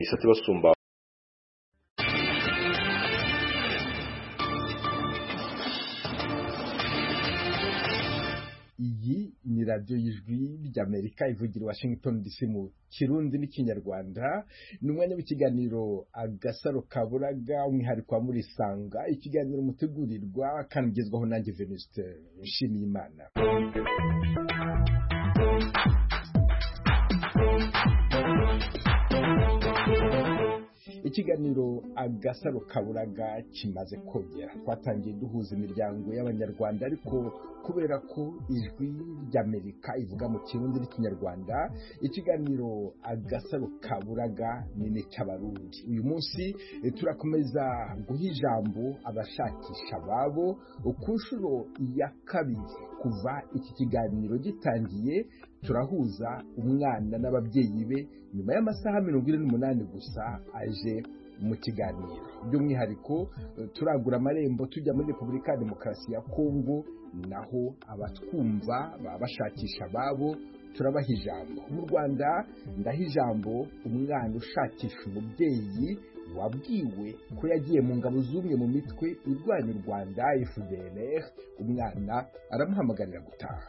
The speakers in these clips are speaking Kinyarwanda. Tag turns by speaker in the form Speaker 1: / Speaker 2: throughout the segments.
Speaker 1: isati basumba.
Speaker 2: Iyi ni radiyo y'ijwi ry'Amerika ivugira Washington DC mu Kirundi n'Ikinyarwanda. Ni umwanya w'ikiganiro Agasaro Kaburaga, umwihariko wa Murisanga, ikiganiro mutegurirwa kandi ugezwaho nanjye Venuste Nshimiyimana. Ikiganiro Agasaro Kaburaga kimaze kogera. Twatangiye duhuza imiryango y'Abanyarwanda, ariko kubera ko ijwi ry'Amerika ivuga mu Kirundi n'Ikinyarwanda, ikiganiro Agasaro Kaburaga ni n'Abarundi. Uyu munsi turakomeza guha ijambo abashakisha babo ku nshuro ya kabiri. Kuva iki kiganiro gitangiye, turahuza umwana n'ababyeyi be nyuma y'amasaha 48 gusa aje mu kiganiro. By'umwihariko turagura amarembo tujya muri Repubulika ya Demokarasi ya Kongo, naho abatwumva babashakisha babo turabaha ijambo. Mu Rwanda ndaha ijambo umwana ushakisha umubyeyi wabwiwe ko yagiye mu ngabo z'umwe mu mitwe irwanya u Rwanda, FDLR. Umwana aramuhamagarira gutaha.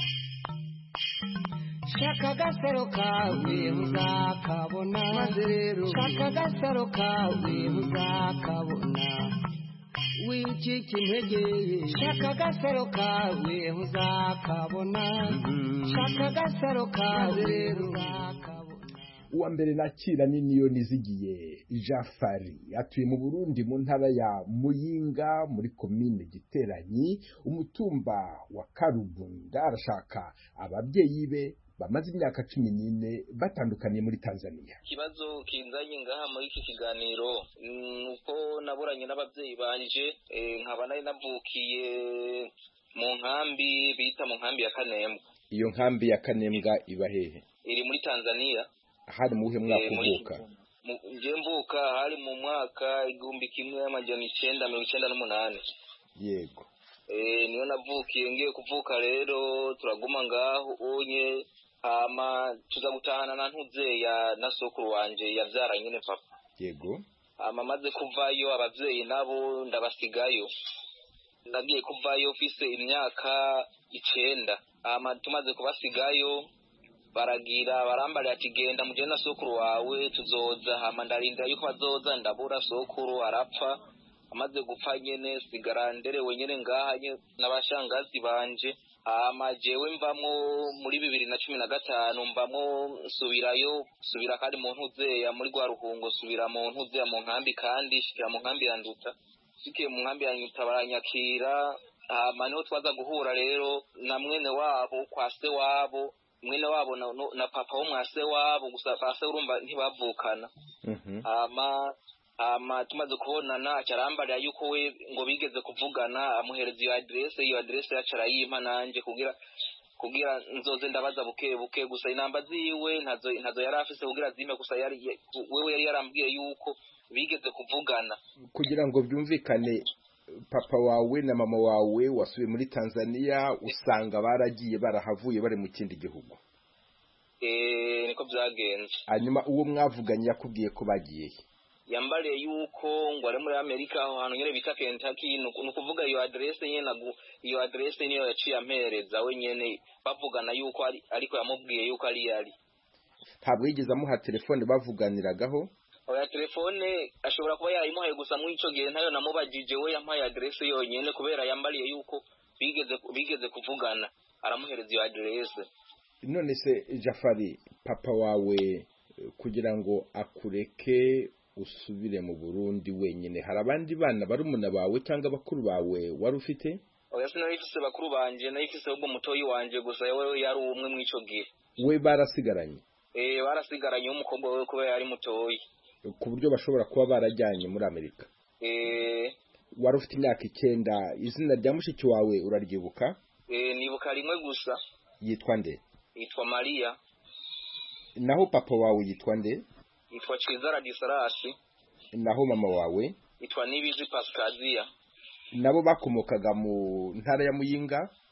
Speaker 3: Shaka agasaro kawe uzakabona, maze rero shaka agasaro kawe uzakabona, wicika intege. Shaka agasaro kawe uzakabona, shaka agasaro kawe rero uzakabona.
Speaker 2: Uwa mbere nakira ni Niyonizigiye Jafari, atuye mu Burundi mu ntara ya Muyinga muri komine Giteranyi, umutumba wa Karugunda. Arashaka ababyeyi be bamaze imyaka 14 batandukaniye muri Tanzania.
Speaker 4: Kibazo kinzanye ngaha muri iki kiganiro nuko naburanye n'ababyeyi banje, nkaba nari navukiye mu nkambi bita mu nkambi ya Kanembwa.
Speaker 2: Iyo nkambi ya Kanembwa iba hehe?
Speaker 4: Iri muri Tanzania.
Speaker 2: Hari mu mwaka uvuka?
Speaker 4: Nje mvuka hari mu mwaka 1998.
Speaker 2: Yego.
Speaker 4: Niyo navukiye. Ngiye kuvuka rero turaguma ngaho onye, hama tuza gutahana na ntuze ya na sokuru wanje yavyara nyine papa.
Speaker 2: Yego.
Speaker 4: Hama maze kuvayo abavyeyi nabo ndabasigayo. Nagiye kuvayo ufise imyaka 9. Hama tumaze kubasigayo baragira barambara ati genda muje na sokuru wawe tuzoza. Hama ndarinda yuko bazoza, ndabura sokuru arapfa. Amaze gupfa nyene sigara nderewe nyene ngaha n'abashangazi banje. Hama jewe mvamwo muri 2015 mvamwo subira kandi mu ntuzeya muri gwa ruhungo, subira mu ntuzeya mu nkambi, kandi shikira mu nkambi ya Nduta. Sikiye mu nkambi ya Nduta baranyakira. Hama niho twaza guhura rero na mwene wabo kwa se wabo, mwene wabo na papa wo mwase wabo, gusa fase urumva ntibavukana. Hama tumaze kubonana acarambarira yuko we ngo bigeze kuvugana, amuhereza iyo adresse yacara yimpa nanje kugira nzoze ndabaza buke gusa inamba ziwe ntazo yari afise kugira zime, gusa wewe yari yarambwiye yuko bigeze kuvugana.
Speaker 2: Kugira ngo byumvikane, papa wawe na mama wawe wasubiye muri Tanzania, usanga baragiye barahavuye bari mu kindi gihugu?
Speaker 4: Niko byagenze.
Speaker 2: Hanyuma uwo mwavuganye yakubwiye ko bagiye?
Speaker 4: Yambariye yuko ngo ari muri Amerika, aho hantu nyene bita Kentucky. Nukuvuga iyo adresse niyo yaciye ampereza we nyene, bavugana yuko ariko yamubwiye yuko ari yari.
Speaker 2: Ntabwo yigeze amuha telefone bavuganiragaho?
Speaker 4: Oya, telefone ashobora kuba yayimuhaye, gusa muri ico gihe ntayo namubajije. We yampaye adresse yonyene kubera yambariye yuko bigeze kuvugana, aramuhereza iyo adresse.
Speaker 2: None se Jafari, papa wawe kugira ngo akureke usubire mu Burundi wenyine, hari abandi bana barumuna bawe cyangwa bakuru bawe wari ufite?
Speaker 4: Oya, sinarifise bakuru banje, narifise ubwo mutoyi wanje gusa, yewe yari umwe mu ico gihe.
Speaker 2: We barasigaranye?
Speaker 4: Barasigaranye umukobwa we kubera yari mutoyi,
Speaker 2: ku buryo bashobora kuba barajyanye muri Amerika. Wari ufite imyaka 9. Izina rya mushiki wawe uraryibuka?
Speaker 4: Nibuka rimwe gusa.
Speaker 2: Yitwa nde?
Speaker 4: Yitwa Maria.
Speaker 2: Naho papa wawe yitwa nde?
Speaker 4: Yitwa Cizara Disarasi.
Speaker 2: Naho mama wawe?
Speaker 4: Yitwa Nibizi Pascasia.
Speaker 2: Nabo bakomokaga mu ntara ya Muyinga?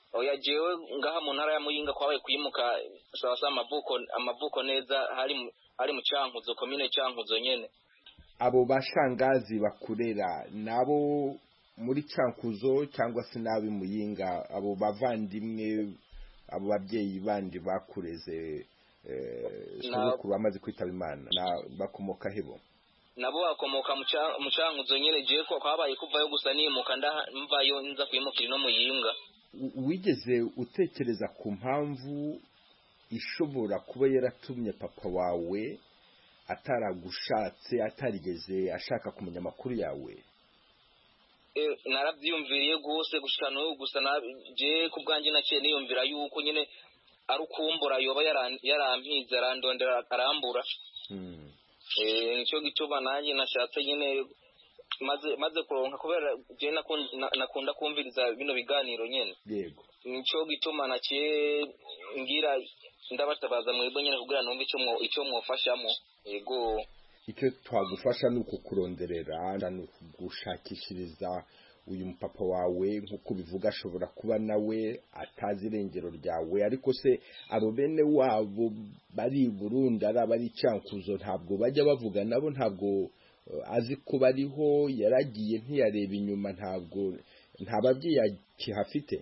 Speaker 4: oya jewe ngaha mu ntara ya Muyinga kwabaye kuyimuka sawa amavuko neza hari mu Cankuzo komine Cankuzo nyene.
Speaker 2: Abo bashangazi bakurera nabo muri Cankuzo cyangwa se nabi Muyinga, abo bavandimwe, abo babyeyi bandi bakureze sogokuru bamaze kwitaba Imana bakomoka hebo?
Speaker 4: Nabo bakomoka mu Cankuzo nyene, je ko kwabaye kuvayo gusa nimuka mvayo nza kwimukira no Muyinga.
Speaker 2: Wigeze utekereza ku mpamvu ishobora kuba yaratumye papa wawe ataragushatse, atarigeze ashaka kumenya amakuru yawe?
Speaker 4: Narabyumviriye gose gushika no gusa je kubwanjye naciye niyumvira yuko nyene ari ukumbura yoba yarampize arandondera arambura. Nicyo gituma nanjye nashatse nyene maze kuronka, kubera je nakunda kumviriza bino biganiro nyene.
Speaker 2: Yego.
Speaker 4: Nicyo gituma naciye ngira ndabatabaza mwebwe nyene kugira numva icyo mwofashamo. Yego.
Speaker 2: Icyo twagufasha nuko kuronderera gushakishiriza uyu mpapa wawe, nkuko bivuga ashobora kuba nawe atazi irengero ryawe, ariko se abo bene wabo bari Burundi ari abari Cankuzo ntabwo bajya bavuga nabo? Ntabwo azi ko bariho? Yaragiye ntiyareba inyuma? Ntabwo nta babyeyi akihafite?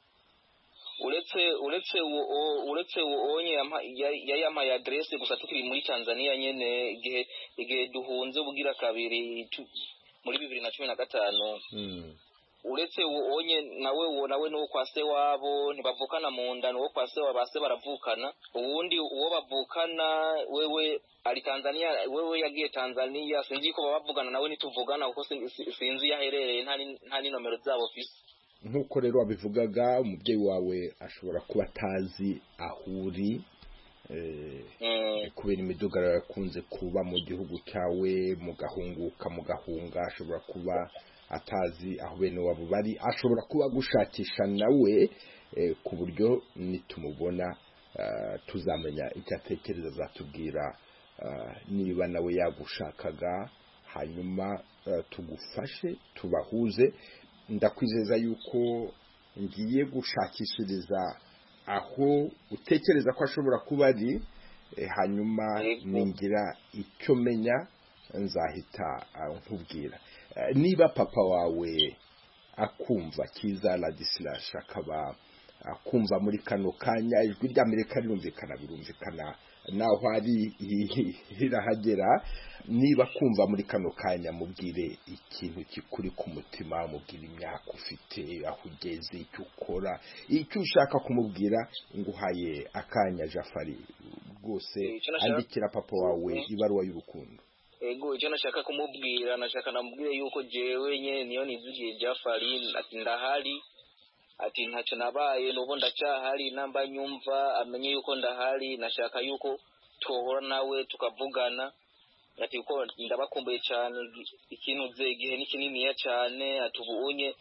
Speaker 4: uretse uonye yampaye adresse gusa tukiri muri Tanzania nyene igihe duhunze bugira kabiri muri 2015. Uretse uonye nawe no kwa se wabo ntibavukana mu nda, no kwa se wabase baravukana. Ubundi uwo bavukana wewe ari Tanzania, wewe yagiye Tanzania, sinzi ko bavugana nawe nituvugana kuko sinzi yaherereye nta ni nomero zabo fisi.
Speaker 2: Nkuko rero wabivugaga, umubyeyi wawe ashobora kuba atazi ahuri kubera imidugaro yakunze kuba mu gihugu cyawe, mugahunga, ashobora kuba atazi aho bene wabo bari, ashobora kuba gushakisha nawe ku buryo nitumubona tuzamenya icyo atekereza, azatubwira niba nawe yagushakaga, hanyuma tugufashe tubahuze. Ndakwizeza yuko ngiye gushakishiriza aho utekereza ko ashobora kuba ari, hanyuma ningira icyo menya nzahita nkubwira. Niba papa wawe akumva Kiza Ladislas, akaba akumva muri kano kanya, ijwi ry'Amerika birumvikana naho ari hirahagera, niba kumva muri kano kanya mubwire ikintu kikuri ku mutima, mubwire imyaka ufite, aho ugeze, icyo ukora, icyo ushaka kumubwira. Nguhaye akanya Jafari, rwose andikira papa wawe ibaruwa y'urukundo.
Speaker 4: Ego icyo nashaka kumubwira, namubwire yuko jewe nyene niyo nizugiye Jafari, ati ndahari, ati ntacyo nabaye n'ubu ndacyahari, namba nyumva amenye yuko ndahari. Nashaka yuko tohora nawe tukavugana, ati uko ndabakumbuye cyane, ikintu igihe ni kinini cyane. Ati ubunye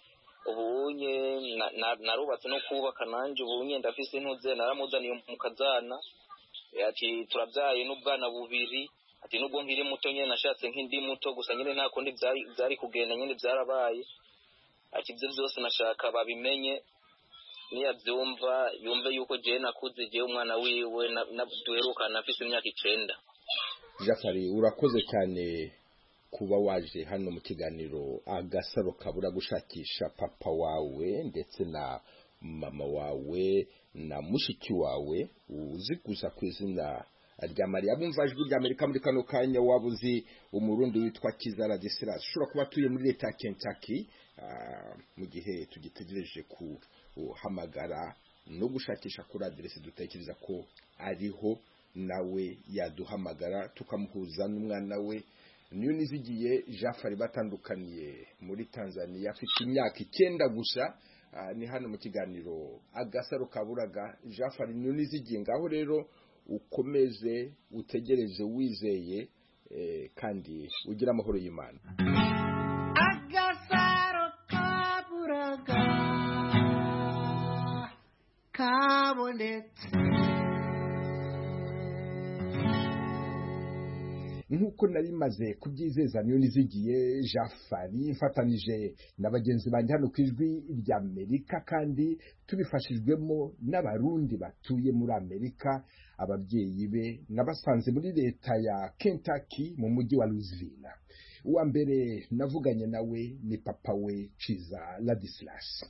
Speaker 4: narubatse no kubaka nanjye, ubunye ndafise intuze, naramuzaniye mu kazana. Ati turabyaye n'ubwana bubiri, ati nubwo nkiri muto nyene nashatse nk'indi muto, gusa nyene nta kundi byari kugenda, nyene byarabaye. Ati ibyo byose nashaka babimenye, niyabyumva yumve yuko je nakuze, je umwana wiwe duherukana afise imyaka 9.
Speaker 2: Jafari, urakoze cyane kuba waje hano mu kiganiro Agasaro Kabura gushakisha papa wawe ndetse na mama wawe na mushiki wawe uzi gusa ku izina rya Maria. Bumva ijwi ry'Amerika muri kano kanya, wabuzi umurundi witwa Kiza Ladislas, ushobora kuba atuye muri leta ya Kentucky, mu gihe tugitegereje kuhamagara no gushakisha kuri adresse dutekereza ko ariho, nawe yaduhamagara tukamuhuza n'umwana we. Niyo nizigiye Jafari batandukaniye muri Tanzania, afite imyaka 9 gusa. Ni hano mu kiganiro Agasaro Kaburaga. Jafari niyo nizigiye, ngaho rero ukomeze utegereze wizeye, kandi ugira amahoro y'Imana.
Speaker 3: Agasaro Kaburaga kabonetse.
Speaker 2: nk'uko nari maze kubyizeza niyo nizigiye Jafari mfatanije na bagenzi banjye hano ku ijwi ry'Amerika kandi tubifashijwemo n'abarundi batuye muri Amerika. Ababyeyi be nabasanze muri leta ya Kentucky mu mujyi wa Louisville. Uwa mbere navuganye nawe ni papa we Ciza Ladislas.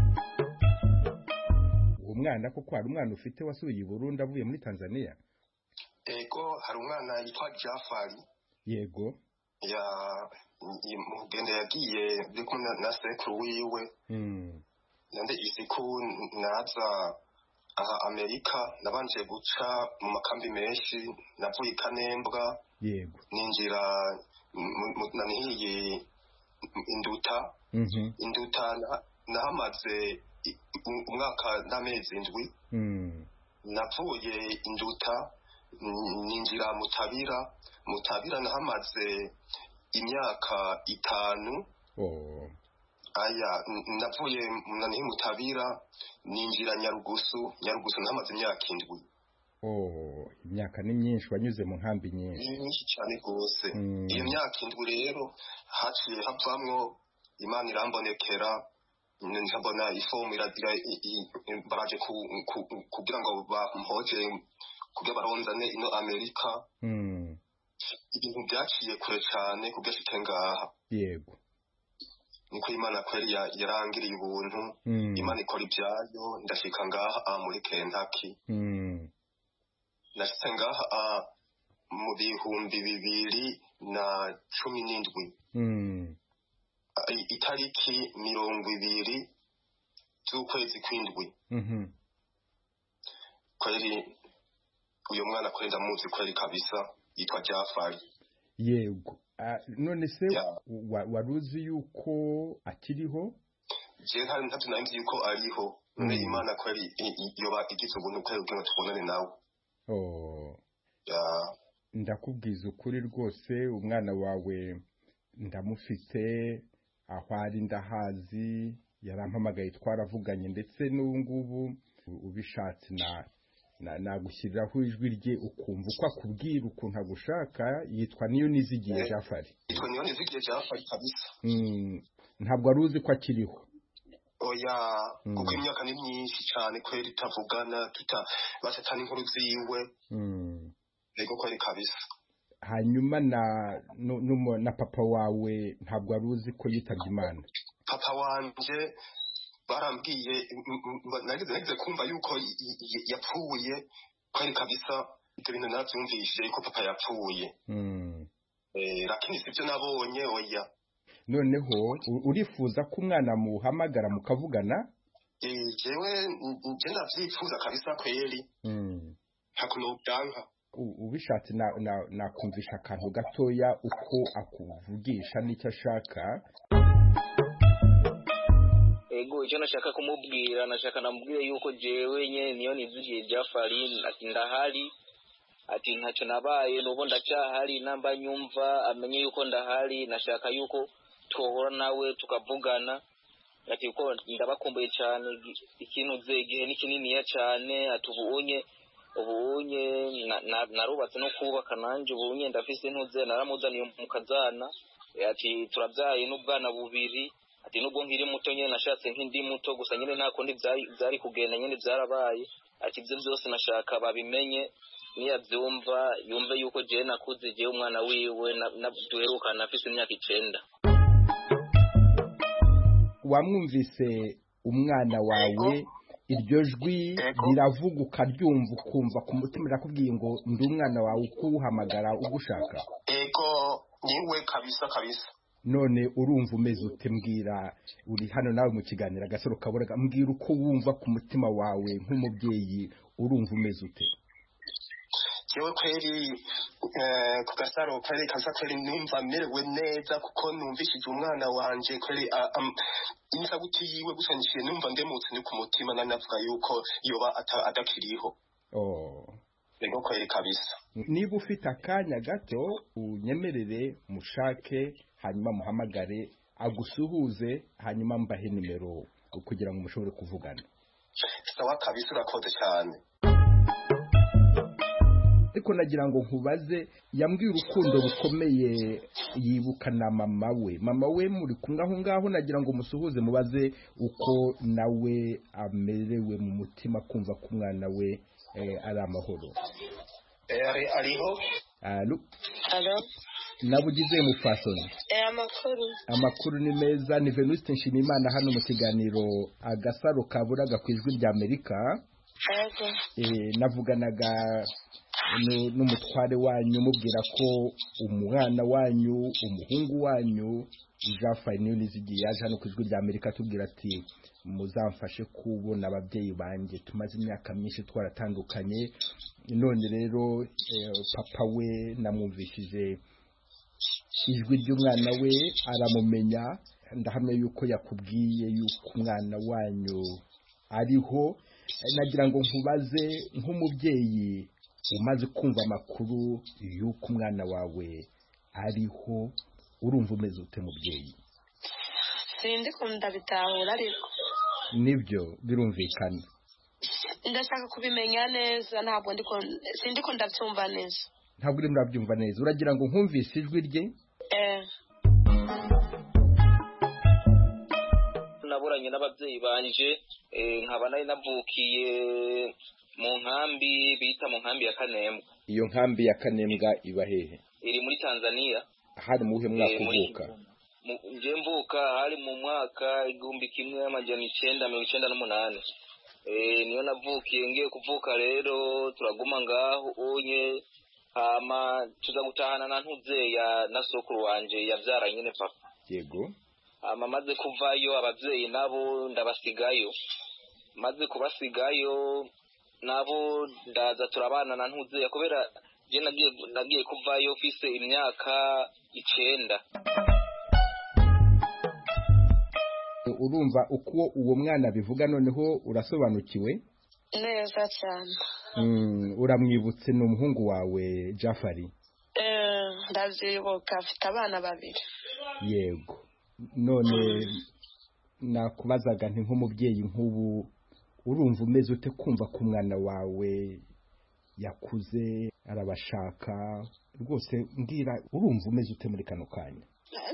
Speaker 2: Uwo mwana koko hari umwana ufite wasuye i Burundi avuye muri Tanzania?
Speaker 1: Ego hari umwana yitwa Jafari.
Speaker 2: Yego.
Speaker 1: Mugende yagiye byo kumwe na sekuru wiwe. Nande isiku naza aha Amerika nabanje guca mu makambi menshi navuye Kanembwa.
Speaker 2: Yego.
Speaker 1: Ninjira nanihiye Induta. Induta nahamaze umwaka n'amezi 7. Navuye Induta ninjira Mutabira nahamaze imyaka 5. Aya navuye nanihi Mutabira ninjira Nyarugusu nahamaze imyaka 7.
Speaker 2: Imyaka ni myinshi wanyuze mu nkambi nyinshi.
Speaker 1: Ni myinshi cyane gose. Iyo myaka 7 rero haciye havamwo Imana irambonekera nkabona ifomu iragira baraje kugira ngo bampoje kugira baronzane ino Amerika. Ibintu byaciye kure cyane kugashika ngaha.
Speaker 2: Yego.
Speaker 1: Niko Imana kweri yarangiriye ubuntu. Imana ikora ibyayo ndashika ngaha muri Kentucky. Nashitse ngaha mu 2017. Itariki 20 z'ukwezi kw'indwi. Kweri uyo mwana kweri ndamuzi kweri kabisa yitwa Jafari.
Speaker 2: Yego. None se waruzi yuko akiriho?
Speaker 1: Je hari ntatu nzi yuko ariho. None Imana kweri yoba igize ubuntu kweri ubwo tubonane nawe.
Speaker 2: Ndakubwiza ukuri rwose umwana wawe ndamufite aho ari ndahazi yarampamagaye twaravuganye ndetse n'ubu ngubu ubishatse nagushyiriraho ijwi rye ukumva uko akubwira ukuntu agushaka. Yitwa niyo nizigiye Jafari.
Speaker 1: Yitwa niyo nizigiye Jafari kabisa.
Speaker 2: Ntabwo aruzi ko akiriho?
Speaker 1: Oya kuko imyaka ni myinshi cyane kweri tavugana basatana inkuru ziwe. Ego kweri kabisa.
Speaker 2: Hanyuma na papa wawe ntabwo aruzi ko yitabye Imana?
Speaker 1: Papa wanje barambwiye nagize kumva yuko yapfuye kweri kabisa. Ibyo bintu nabyumvishije yuko papa yapfuye. Lakini sibyo nabonye. Oya.
Speaker 2: Noneho urifuza ko umwana muhamagara mukavugana?
Speaker 1: Jewe ndavyifuza kabisa kweri. Hakuno byanka.
Speaker 2: Ubishatse nakumvisha akantu gatoya uko akuvugisha n'icyo ashaka.
Speaker 4: Ego icyo nashaka kumubwira namubwire yuko jewe nye niyo nizigiye Jafari ati ndahari ati ntacyo nabaye n'ubu ndacyahari namba nyumva amenye yuko ndahari. Nashaka yuko twohora nawe tukavugana ati uko ndabakumbuye cyane ikintu igihe ni kininiya cyane atubunye narubatse no kubaka nanje ubunye ndafise intuze naramuzaniye mu kazana ati turabyaye n'ubwana bubiri ati nubwo nkiri muto nyene nashatse nk'indi muto gusa nyene nta kundi byari kugenda nyene byarabaye ati ibyo byose nashaka babimenye niyabyumva yumve yuko je nakuze je umwana wiwe duherukana afise imyaka 9.
Speaker 2: Wamwumvise umwana wawe iryo jwi riravuga ukaryumva ukumva ku mutima rakubwiye ngo ndi umwana wawe ukuhamagara ugushaka?
Speaker 1: Ego niwe kabisa.
Speaker 2: None urumva umeze ute? Mbwira, uri hano nawe mu kiganiro Agasaro Kaburaga, mbwira uko wumva ku mutima wawe nk'umubyeyi, urumva umeze ute?
Speaker 1: Jewe kweri ku Gasaro kweri kabisa kweri numva merewe neza kuko numvishije umwana wanje kweri insabuti yiwe gusanishije numva ndemutse ni ku mutima nanavuga yuko yoba adakiriho. Ego kweri kabisa.
Speaker 2: Niba ufite akanya gato unyemerere mushake hanyuma muhamagare agusuhuze hanyuma mbahe nimero kugira ngo mushobore kuvugana.
Speaker 1: Sawa kabisa urakoze cyane.
Speaker 2: ariko nagira ngo nkubaze yambwiye urukundo rukomeye yibuka na mama we muri kumwe aho ngaho nagira ngo musuhuze mubaze uko nawe amerewe mu mutima kumva ko umwana we ari amahoro.
Speaker 1: Ariho
Speaker 2: alo
Speaker 5: nabugize
Speaker 2: mufasoni amakuru ni meza. ni Venuste Nshimiyimana hano mu kiganiro agasaro kaburaga ku ijwi rya Amerika. navuganaga n'umutware wanyu mubwira ko umwana wanyu umuhungu wanyu Jean Fayinuli zigiye yaje hano ku ijwi rya Amerika tubwira ati muzamfashe kubona ababyeyi banjye tumaze imyaka myinshi twaratandukanye, none rero papa we namwumvishije ijwi ry'umwana we aramumenya, ndahamya yuko yakubwiye yuko umwana wanyu ariho. nagira ngo nkubaze nk'umubyeyi umaze kumva amakuru yuko umwana wawe ariho urumva umeze ute mubyeyi?
Speaker 5: sindi kunda bitahura ariko
Speaker 2: nibyo birumvikana.
Speaker 5: ndashaka kubimenya neza, ntabwo sindi kunda byumva neza.
Speaker 2: ntabwo uri murabyumva neza, uragira ngo nkumvise ijwi rye?
Speaker 4: naburanye n'ababyeyi banje nkaba nari navukiye mu nkambi bita mu nkambi ya Kanembwa.
Speaker 2: iyo nkambi ya Kanembwa iba hehe?
Speaker 4: iri muri Tanzania.
Speaker 2: hari mu mwaka uvuka?
Speaker 4: nje mvuka hari mu mwaka 1998. niyo navukiye. ngiye kuvuka rero turaguma ngaho onye hama tuza gutahana na ntuzeya na sokuru wanje yavyara nyine papa.
Speaker 2: Yego.
Speaker 4: hama maze kuvayo abavyeyi nabo ndabasigayo. maze kubasigayo nabo ndaza turabana na ntuzeya kubera je nagiye kuvayo ofise imyaka 9.
Speaker 2: urumva uko uwo mwana bivuga noneho urasobanukiwe
Speaker 5: neza cyane?
Speaker 2: uramwibutse ni umuhungu wawe Jafari?
Speaker 5: ndavyibuka, afite abana 2.
Speaker 2: yego. none nakubazaga nti nk'umubyeyi nk'ubu urumva umeze ute kumva ko umwana wawe yakuze arabashaka rwose? mbwira urumva umeze ute muri kano kanya?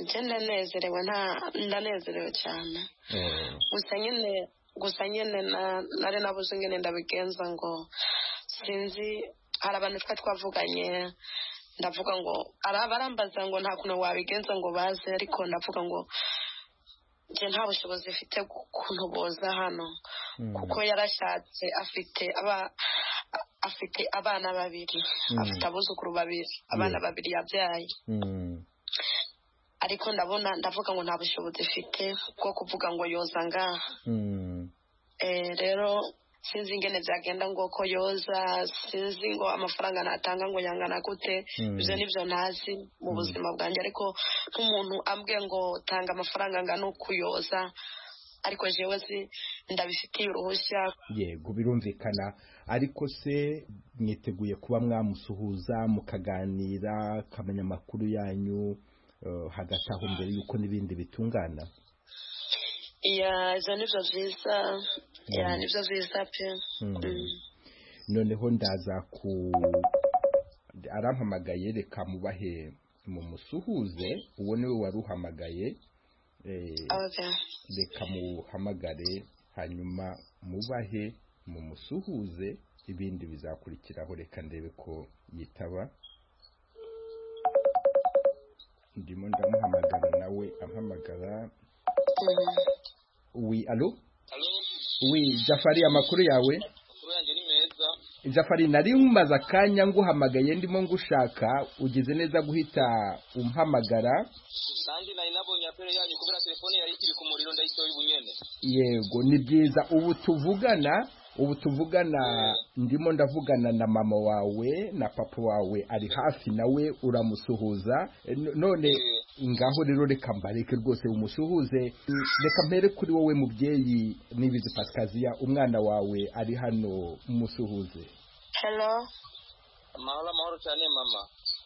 Speaker 5: ndanezerewe cyane. gusa nyine nari nabuze nyine ndabigenza ngo sinzi. hari abantu twavuganye ndavuga ngo barambaza ngo nta kuntu wabigenza ngo baze, ariko ndavuga ngo nje nta bushobozi mfite kuntu boza hano kuko yarashatse afite abana 2, afite abuzukuru 2, abana 2 yabyaye. ariko ndavuga ngo nta bushobozi mfite bwo kuvuga ngo yoza ngaha. rero sinzi ingene byagenda ngo ko yoza, sinzi ngo amafaranga natanga ngo yangana gute. ibyo nibyo ntazi mu buzima bwanjye, ariko nk'umuntu ambwiye ngo tanga amafaranga angana ukuyoza, ariko jewe ndabifitiye uruhushya.
Speaker 2: yego birumvikana. ariko se mwiteguye kuba mwamusuhuza mukaganira akamenya amakuru yanyu hagati aho mbere yuko n'ibindi bitungana?
Speaker 5: ibyo nibyo byiza. nibyo byiza pe.
Speaker 2: noneho ndaza arampamagaye, reka mubahe mumusuhuze. uwo niwe wari uhamagaye. reka muhamagare hanyuma mubahe mumusuhuze, ibindi bizakurikiraho. reka ndebe ko yitaba. ndimo ndamuhamagara nawe ampamagara. alo Jafari, amakuru yawe?
Speaker 4: amakuru yanjye ni meza.
Speaker 2: Jafari, nari nkumaze akanya nguhamagaye ndimo ngushaka, ugize neza guhita umpamagara.
Speaker 4: kandi nari nabonye apere yanyu kubera telefone yari iri ku muriro ndayitoye ubunyene.
Speaker 2: yego, ni byiza. ubu tuvugana ndimo ndavugana na mama wawe na papa wawe ari hafi nawe uramusuhuza. none ngaho rero reka mbareke rwose umusuhuze. reka mpere kuri wowe mubyeyi Nibizi Pascasia, umwana wawe ari hano, umusuhuze.
Speaker 5: hello.
Speaker 4: amahoro cyane mama.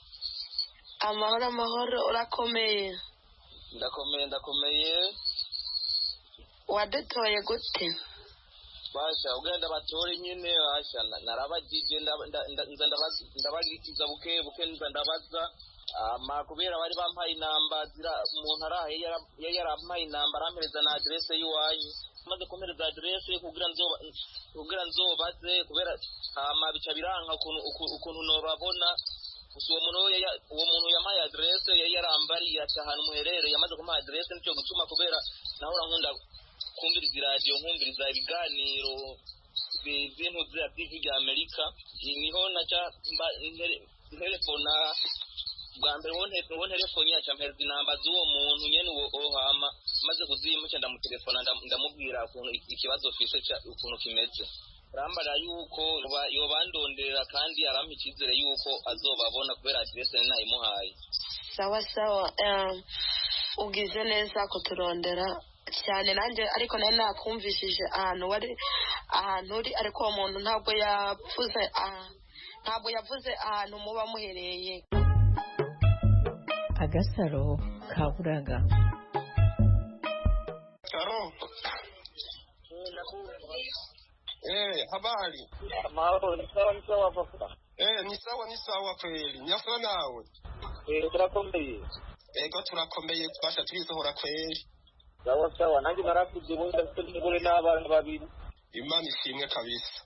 Speaker 5: amahoro. urakomeye?
Speaker 4: ndakomeye.
Speaker 5: wadutoye gute?
Speaker 4: basha ugenda batore nyine basha narabagije ndabagikiza buke nza ndabaza kubera bari bampaye inamba umuntu arahe yarampaye inamba arampereza na adresse y'uwanyu maze kumpereza adresse kugira nzobaze kubera bica biranka ukuntu norabona gusa uwo muntu yamaye adresse yarambariye ati ahantu muherere yamaze kumuha adresse nicyo gutuma kubera nahora nkunda kumviriza radio nkumviriza ibiganiro bintu bya TV ya Amerika niho naca telefona bwa mbere won telefoni yaca mpereza inamba z'uwo muntu nyene uwo hama maze kuzimuca ndamutelefona ndamubwira ukuntu ikibazo fise ukuntu kimeze rambara yuko yobandondera kandi arampa ikizere yuko azobabona kubera adresse nayimuhaye
Speaker 5: sawa ugize neza kuturondera cyane nanjye ariko nari nakumvishije ahantu uri ariko uwo muntu ntabwo yavuze ahantu muba muhereye.
Speaker 6: Agasaro kaburaga.
Speaker 1: Habari.
Speaker 4: Sawa papa.
Speaker 1: Ni sawa kweli. Nyafura nawe.
Speaker 4: Turakomeye.
Speaker 1: Ego turakomeye twasha turisohora kweli.
Speaker 4: Sawa nanjye narakuje ubundi ndabigure n'abana babiri.
Speaker 1: Imana ishimwe kabisa.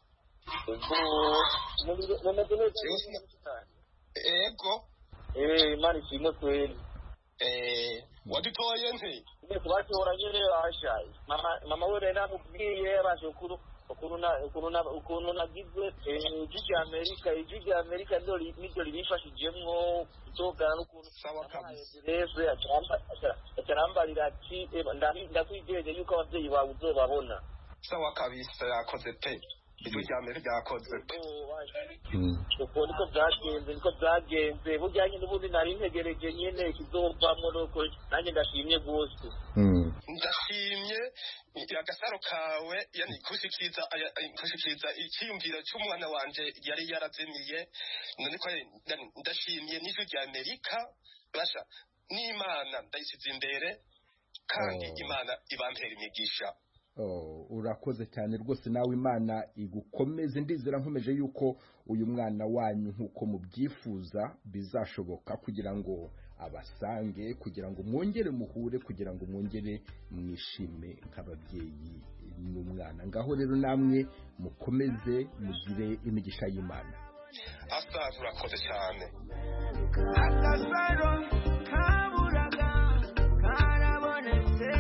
Speaker 1: Ego.
Speaker 4: Imana ishimwe kweli.
Speaker 1: Wadutoye nte?
Speaker 4: Twatora nyine ashaye. Mama we rero nakubwiye abashukuru ukuntu nagize ijwi Amerika nibyo ribifashijemwo kutogana n'ukuntu
Speaker 1: sawa kabisa
Speaker 4: rese acarambarira ati ndakwijeje yuko abavyeyi bawe uzobabona
Speaker 1: sawa kabisa yakoze pe ijwi Amerika yakoze pe
Speaker 4: uko niko byagenze bujyanye n'ubundi nari ntegereje nyene kizovamwo nuko nanjye ndashimye gose
Speaker 1: ndashimye agasaro kawe yani kushikiriza icyumviro cy'umwana wanje yari yarazimiye none ko ndashimye n'ijwi rya Amerika basha n'Imana ndayisize imbere kandi Imana ibampera imigisha.
Speaker 2: Urakoze cyane rwose nawe Imana igukomeze ndizera nkomeje yuko uyu mwana wanyu nkuko mubyifuza bizashoboka kugira ngo abasange kugira ngo mwongere muhure kugira ngo mwongere mwishime nk'ababyeyi n'umwana ngaho rero namwe mukomeze mugire imigisha y'Imana.
Speaker 1: Asa urakoze cyane.
Speaker 3: Agasaro kaburaga karabonetse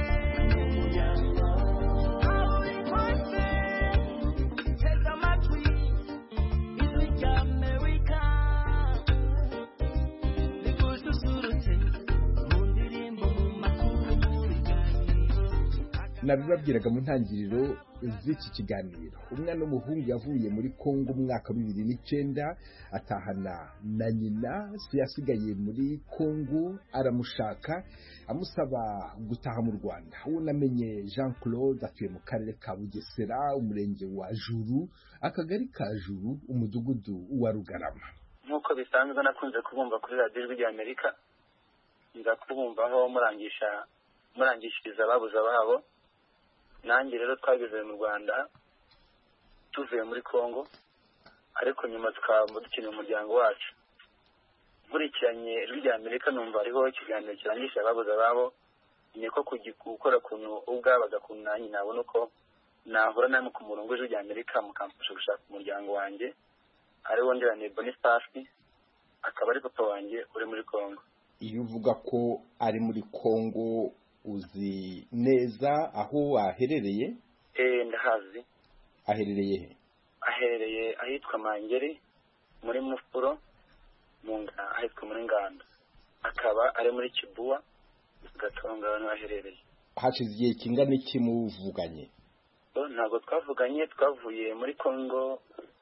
Speaker 2: nabibabwiraga mu ntangiriro z'iki kiganiro umwana w'umuhungu yavuye muri Kongo mu mwaka wa 2009 atahana na nyina se yasigaye muri Kongo aramushaka amusaba gutaha mu Rwanda unamenye Jean Claude atuye mu karere ka Bugesera umurenge wa Juru akagari ka Juru umudugudu wa Rugarama.
Speaker 7: Nkuko bisanzwe nakunze kubumva kuri radio y'Ijwi Amerika nza kubumvaho murangishiriza ababuza babo nanjye rero twageze mu Rwanda tuvuye muri Kongo ariko nyuma tukaba dukeneye umuryango wacu nkurikiranye Ijwi Amerika numva ariho ikiganiro kirangisha ababuza babo niko gukora kuntu ubwabaga kuntu nanjye nabona uko nahura namwe ku murongo w'Ijwi Amerika mukamfasha gushaka umuryango wanjye ariwo ndirane Boniface akaba ari papa wanjye uri muri Kongo.
Speaker 2: Iyo uvuga ko ari muri Kongo uzi neza aho aherereye?
Speaker 7: Ndahazi.
Speaker 2: Aherereye he?
Speaker 7: Aherereye ahitwa Mangeri muri Mufuro ahitwa muri Nganda akaba ari muri Kibuwa Gatonga hano aherereye.
Speaker 2: Hashize igihe kingana iki muvuganye?
Speaker 7: Ntabwo twavuganye twavuye muri Kongo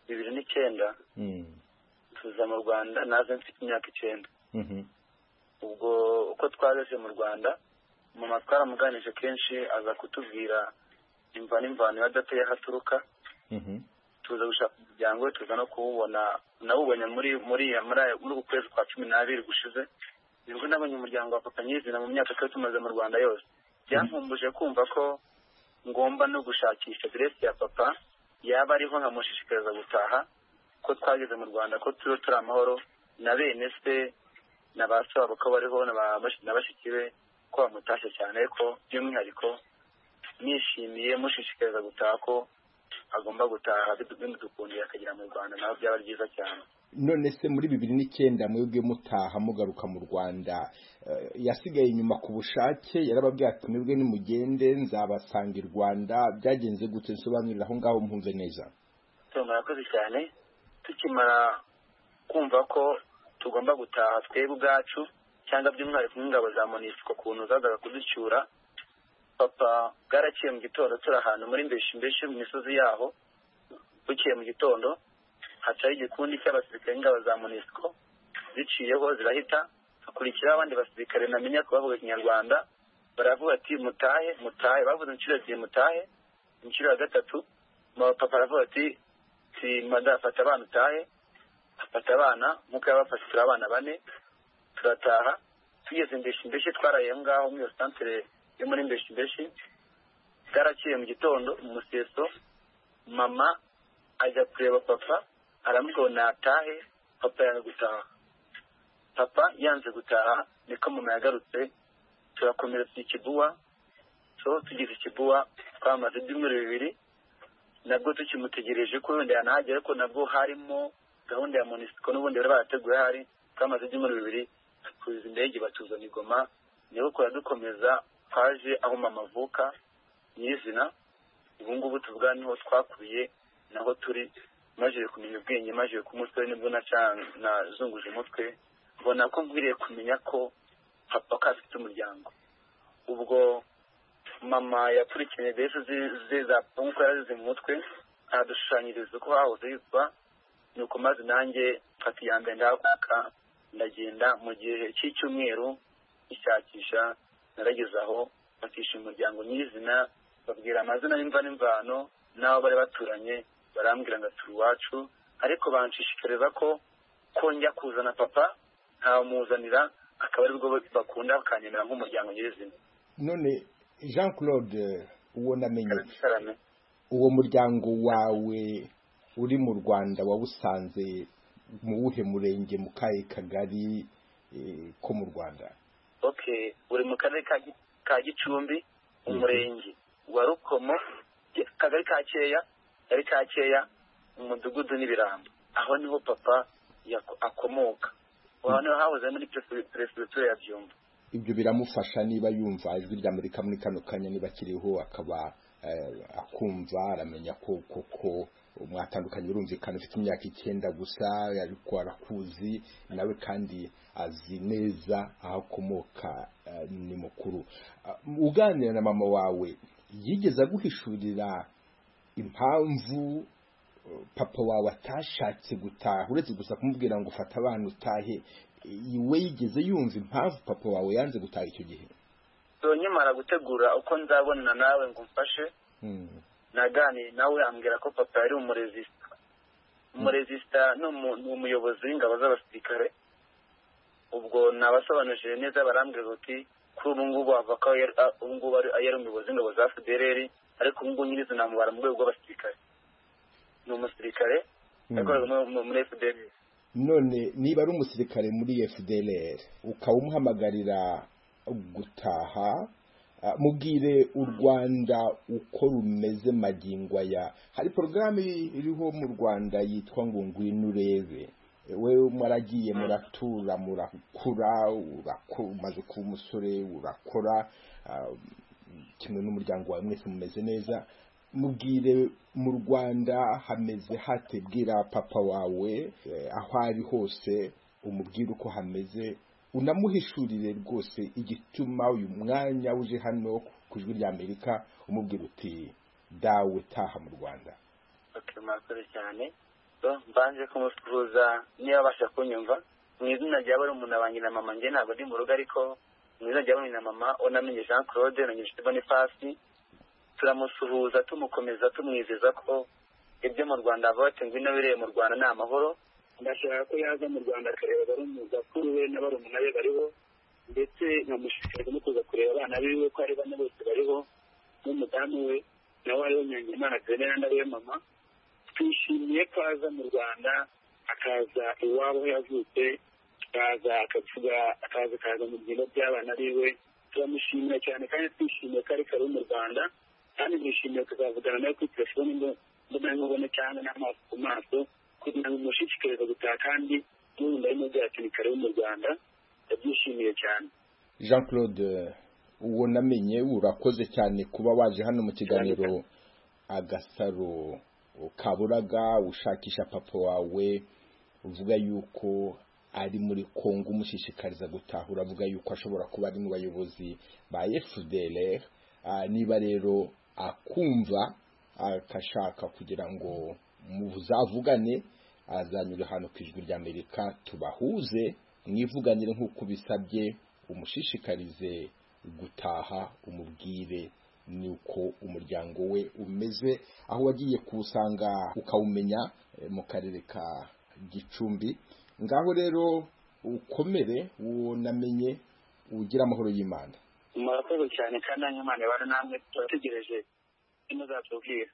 Speaker 7: 2009 tuza mu Rwanda naze mfite imyaka 9 ubwo uko twaje mu Rwanda mama twaramuganije kenshi aza kutubwira imvano ya data yahaturuka tuza gushaka umuryango tuza no kuwubona nawubonye muri ukwezi kwa 12 gushize nibwo nabonye umuryango wa papa nyizina mu myaka twari tumaze mu Rwanda yose byankumbuje kumva ko ngomba no gushakisha adresse ya papa yaba ariho nkamushishikariza gutaha ko twageze mu Rwanda ko turi amahoro na bene se na ba se babo ko bariho na bashiki be ko bamutashye cyane ariko by'umwihariko nishimiye mushishikariza gutaha ko agomba gutaha bimudukundiye akagera mu Rwanda naho byaba byiza cyane.
Speaker 2: None se muri 2009 mwebwe mutaha mugaruka mu Rwanda yasigaye inyuma ku bushake yarababwiye ati mwebwe nimugende nzabasanga i Rwanda byagenze gute nsobanurira aho ngaho mpunze neza?
Speaker 7: Murakoze cyane tukimara kumva ko tugomba gutaha twebwe ubwacu cyangwa by'umwihariko n'ingabo za MONUSCO kuntu zazaga kuducyura papa bwaraciye mu gitondo turi ahantu muri Mbeshimbeshe mu misozi yaho bukiye mu gitondo hacaho igikundi cy'abasirikare ingabo za MONUSCO ziciyeho zirahita hakurikiraho abandi basirikare namenya ko bavuga Ikinyarwanda baravuga ati mutahe bavuze inshuro ebyiri mutahe inshuro ya gatatu papa aravuga ati madafata abana utahe afata abana nk'uko yabafashe turi abana 4 turataha tugeze Mbeshimbeshe twaraye aho ngaho muri centre yo muri Mbeshimbeshe bwaraciye mu gitondo mu museso mama ajya kureba papa aramubwira natahe papa yanze gutaha papa yanze gutaha niko mama yagarutse turakomera Kibuwa tugize Kibuwa twamaze ibyumweru 2 nabwo tukimutegereje ko wenda yanahagera ariko nabwo harimo gahunda ya MONUSCO n'ubundi bari barateguye hari twamaze ibyumweru 2 tuzi indege batuzana i Goma niho kora dukomeza twaje aho mama avuka nyizina ubu ngubu tuvuga niho twakubiye naho turi maje kumenya ubwenge maje kumusore nibwo nazunguje umutwe mbona ko ngwiriye kumenya ko papa kafite umuryango ubwo mama yakurikiye deso ziza nkuko yarazize mu mutwe adushushanyiriza ko hahoze yitwa nuko maze nanjye mfata iyambere ndahaguruka ndagenda mu gihe cy'icyumweru ishakisha narageze aho batisha umuryango nyizina babwira amazina y'imva n'imvano n'abo bari baturanye barambwira ngo turi iwacu ariko banshishikariza ko njya kuzana papa ntamuzanira akaba ari bwo bakunda bakanyemera nk'umuryango nyizina.
Speaker 2: None Jean Claude uwo namenye uwo muryango wawe uri mu Rwanda wawusanze mu wuhe murenge mu kahe kagari ko mu Rwanda?
Speaker 7: Okay, uri mu karere ka Gicumbi umurenge wa Rukomo kagari ka Cyeya umudugudu n'Ibirambo aho niho papa akomoka aho niho hahoze muri perefegitura ya Byumba.
Speaker 2: Ibyo biramufasha niba yumva ijwi ry'Amerika muri kano kanya niba kiriho akaba akumva aramenya ko mwatandukanye birumvikana ufite imyaka 9 gusa ariko arakuzi nawe kandi azi neza aho akomoka ni mukuru. Uganira na mama wawe yigeze aguhishurira impamvu papa wawe atashatse gutaha uretse gusa kumubwira ngo ufata abana utahe iwe yigeze yumva impamvu papa wawe yanze gutaha icyo gihe?
Speaker 7: Nyamara gutegura uko nzabona nawe ngo mfashe naganiriye nawe ambwira ko papa yari umurezista ni umuyobozi w'ingabo z'abasirikare ubwo nabasobanurije neza barambwira ati kuri ubu ngubu ava ko ubu ngubu ari umuyobozi w'ingabo za FDLR ariko ubu ngubu nyirizo namubara mu rwego rw'abasirikare ni umusirikare yakoraga muri FDLR.
Speaker 2: None niba ari umusirikare muri FDLR ukawumuhamagarira gutaha mubwire u Rwanda uko rumeze magingwa ya hari programme iriho mu Rwanda yitwa ngo ngwino urebe wewe mwaragiye muratura murakura umaze kuba umusore urakora kimwe n'umuryango wawe mwese mumeze neza mubwire mu Rwanda hameze hate bwira papa wawe aho ari hose umubwire uko hameze unamuhishurire rwose igituma uyu mwanya uje hano ku ijwi ry'Amerika umubwira uti dawe taha mu Rwanda.
Speaker 7: Okay, makuru cyane mbanje kumusuhuza niba basha kunyumva mu izina rya bari umuntu abanjye na mama nge ntabwo ndi mu rugo ariko mu izina rya na mama onamenye Jean Claude na Nyishite Boniface turamusuhuza tumukomeza tumwizeza ko ibyo mu Rwanda vote ngwino bireye mu Rwanda ni amahoro ndashaka ko yaza mu Rwanda akareba barumuza kuri we n'abarumuna be bariho ndetse nkamushishikariza no kuza kureba abana biwe ko ari bane bose bariho n'umudamu we nawe ariho Nyangimana Grenera ndariye mama twishimiye ko aza mu Rwanda akaza iwabo aho yavutse, akaza mu byimbo by'abana biwe. Turamushimira cyane kandi twishimiye ko ari kare mu Rwanda, kandi twishimiye kuzavugana nawe kuri telefoni mbona cyangwa n'amaso ku maso kugira ngo mushishikarize gutaha, kandi n'ubu ndarimo byacu ni kare mu Rwanda. Ndabyishimiye cyane.
Speaker 2: Jean Claude, uwo namenye urakoze cyane kuba waje hano mu kiganiro Agasaro Kaburaga ushakisha papa wawe, uvuga yuko ari muri Kongo umushishikariza gutaha, uravuga yuko ashobora kuba ari mu bayobozi ba FDLR. Niba rero akumva akashaka kugira ngo muzavugane, azanyure hano ku Ijwi ry'Amerika tubahuze mwivuganire nk'uko bisabye, umushishikarize gutaha, umubwire nuko umuryango we umeze, aho wagiye kuwusanga ukawumenya mu karere ka Gicumbi. Ngaho rero ukomere, unamenye, ugira amahoro y'Imana.
Speaker 7: Murakoze cyane kandi Imana ibane namwe, turategereje imuzatubwira.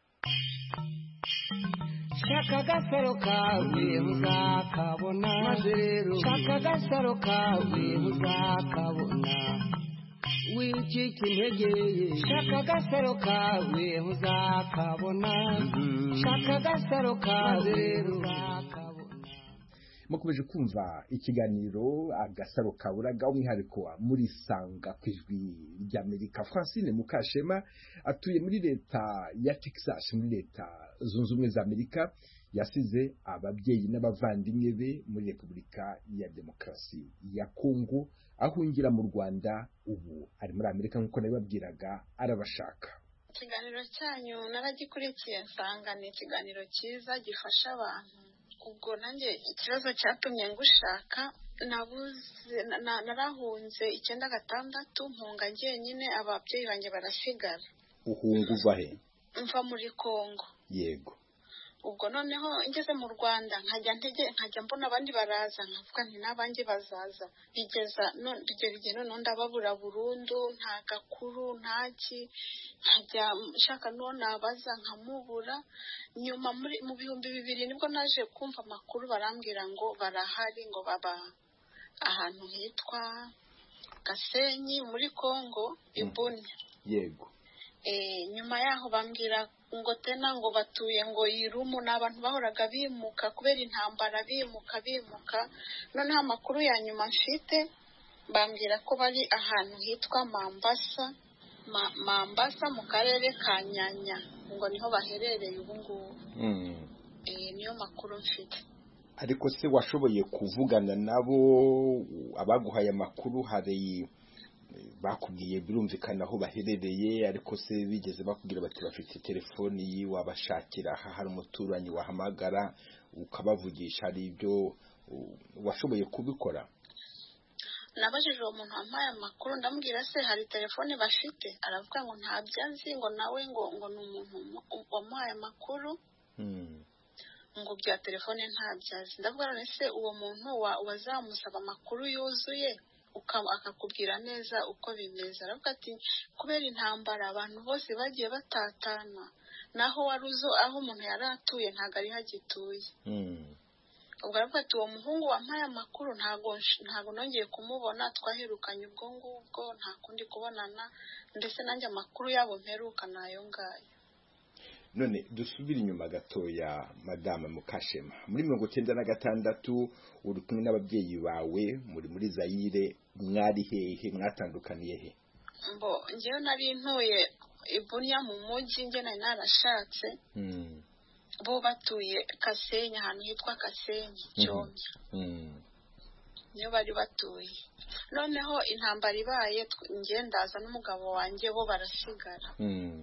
Speaker 3: Shaka agasaro kawe uzakabona, maze rero shaka agasaro kawe uzakabona, wicika intege. Shaka agasaro kawe uzakabona, shaka agasaro kawe uzakabona.
Speaker 2: Mukomeje kumva ikiganiro Agasaro Kaburaga, umwihariko muri Sanga ku Ijwi ry'Amerika. Francine Mukashema atuye muri leta ya Texas muri leta zunze ubumwe za Amerika, yasize ababyeyi n'abavandimwe be muri Repubulika ya Demokarasi ya Kongo, ahungira mu Rwanda. Ubu ari muri Amerika nk'uko nabibabwiraga, arabashaka.
Speaker 5: Ikiganiro cyanyu naragikurikiye, nsanga ni ikiganiro cyiza gifasha abantu. Ubwo nanjye ikibazo cyatumye ngushaka, narahunze 96 mpunga njyenyine, ababyeyi banjye barasigara.
Speaker 2: Uhunga uva he?
Speaker 5: Mva muri Kongo.
Speaker 2: Yego.
Speaker 5: Ubwo noneho ngeze mu Rwanda nkajya mbona abandi baraza, nkavuga nti n'abandi bazaza, bigeza none ndababura burundu, nta gakuru ntaki, nkajya nshaka none abaza nkamubura. Nyuma mu 2000 nibwo naje kumva amakuru, barambwira ngo barahari, ngo baba ahantu hitwa Gasenyi muri Kongo, Ibunya.
Speaker 2: Yego.
Speaker 5: Nyuma yaho bambwira ngo tena ngo batuye ngo Irumu, n'abantu bahoraga bimuka kubera intambara, bimuka. Noneho amakuru ya nyuma mfite bambwira ko bari ahantu hitwa Mambasa mu karere ka Nyanya, ngo niho baherereye ubu ngubu. Niyo makuru mfite.
Speaker 2: Ariko se washoboye kuvugana nabo? Abaguhaye amakuru hari bakubwiye birumvikana aho baherereye, ariko se bigeze bakubwira bati bafite telefoni yi wabashakira, hari umuturanyi wahamagara ukabavugisha? Hari ibyo washoboye kubikora?
Speaker 5: Nabajije uwo muntu wampaye amakuru, ndamubwira se hari telefoni bafite? Aravuga ngo ntabyo azi, ngo nawe ngo ni umuntu wamuhaye amakuru, ngo bya telefone ntabyo azi. Ndavuga none se uwo muntu wazamusaba amakuru yuzuye akakubwira neza uko bimeze? Aravuga ati kubera intambara abantu bose bagiye batatana, naho wari uzo aho umuntu yari atuye ntabwo ari hagituye. Ubwo aravuga ati uwo muhungu wampaye amakuru ntabwo nongeye kumubona, twaherukanye ubwo ngubwo, nta kundi kubonana, ndetse nanjye amakuru yabo mperuka nayo ngayo.
Speaker 2: None dusubire inyuma gatoya, Madame Mukashema, muri 1996 uri kumwe n'ababyeyi bawe muri Zaire, mwari hehe? Mwatandukaniye he?
Speaker 5: Njyewe nari ntuye Ibunya mu mujyi, njye nari narashatse. Bo batuye Kasenyi, ahantu hitwa Kasenyi Cyomya. Niyo bari batuye. Noneho intambara ibaye, njye ndaza n'umugabo wanjye, bo barasigara.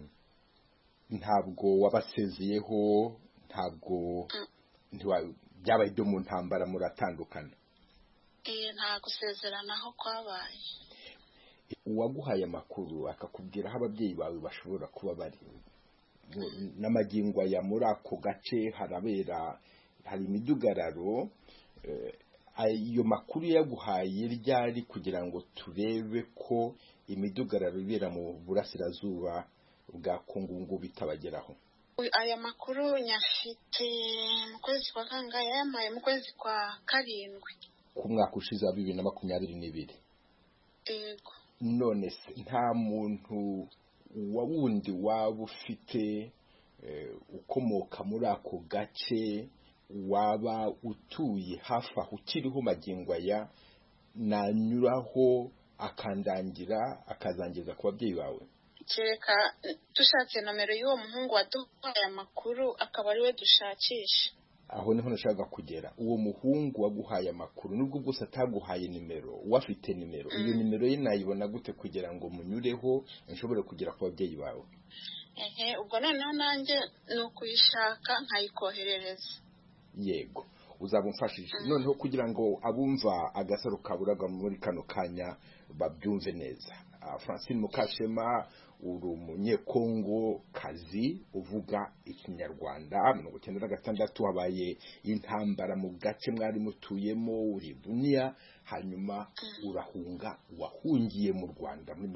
Speaker 2: Ntabwo wabasezeyeho? Ntabwo byabaye byo mu ntambara muratandukana?
Speaker 5: Nta gusezeranaho kwabaye.
Speaker 2: Uwaguhaye amakuru akakubwira aho ababyeyi bawe bashobora kuba bari, n'amagingo ya muri ako gace hari imidugararo, ayo makuru yaguhaye ryari kugira ngo turebe ko imidugararo ibera mu burasirazuba bwa Kongo ngo bitabageraho?
Speaker 8: aya makuru nyafite mu kwezi kwa kangahe? Yamaye mu kwezi kwa karindwi
Speaker 2: ku mwaka ushize wa 2022.
Speaker 8: Yego.
Speaker 2: None se nta muntu wa wundi waba ufite ukomoka muri ako gace waba utuye hafi aho ukiriho magingo aya nanyuraho akandangira akazangeza ku babyeyi bawe?
Speaker 8: Kereka dushatse nomero y'uwo muhungu waduhaye amakuru akaba ari we dushakisha.
Speaker 2: Aho niho nashaka kugera. Uwo muhungu waguhaye amakuru nubwo bwose ataguhaye nimero, wafite nimero, iyo nimero ye nayibona gute kugira ngo munyureho nshobore kugera ku babyeyi bawe?
Speaker 8: Ubwo noneho nanjye ni ukuyishaka nkayikoherereza.
Speaker 2: Yego, uzabumfashije. Noneho kugira ngo abumva agasaro kaburaga muri kano kanya babyumve neza. Francine Mukashema uri umunyekongo kazi uvuga ikinyarwanda. 1996 habaye intambara mu gace mwari mutuyemo uri Bunia, hanyuma urahunga, wahungiye mu Rwanda muri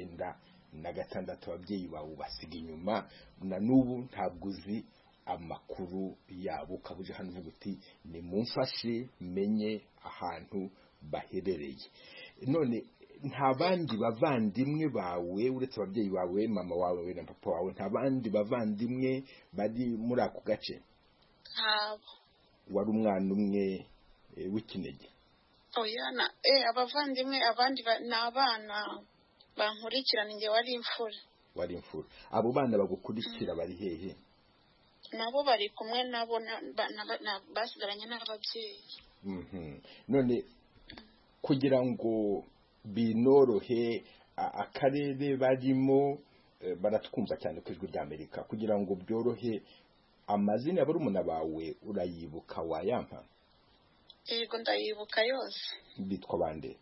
Speaker 2: 1996. Ababyeyi bawe basiga inyuma, na n'ubu ntabwo uzi amakuru yabo. Kabuje hano uvuga uti ni mumfashe menye ahantu baherereye. None nta bandi bavandimwe bawe uretse ababyeyi bawe, mama wawe na papa wawe, nta bandi bavandimwe bari muri ako gace?
Speaker 8: Ntabo.
Speaker 2: Wari umwana umwe w'ikinege?
Speaker 8: Oyana, abavandimwe abandi n'abana bankurikirana, nge wari imfura.
Speaker 2: Wari imfura. Abo bana bagukurikira bari hehe?
Speaker 8: Nabo bari kumwe nabo basigaranye n'ababyeyi.
Speaker 2: None kugira ngo binorohe akarere barimo, baratwumva cyane ku ijwi rya Amerika, kugira ngo byorohe amazina ya barumuna bawe urayibuka wayampa?
Speaker 8: Yego ndayibuka yose.
Speaker 2: Bitwa bande?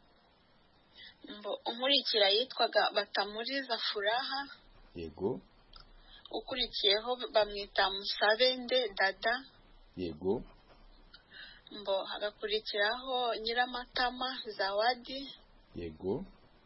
Speaker 8: Umurikira yitwaga Batamuriza Furaha.
Speaker 2: Yego.
Speaker 8: Ukurikiyeho bamwita Musabende Dada.
Speaker 2: Yego.
Speaker 8: Hagakurikiraho Nyiramatama Zawadi.
Speaker 2: Yego.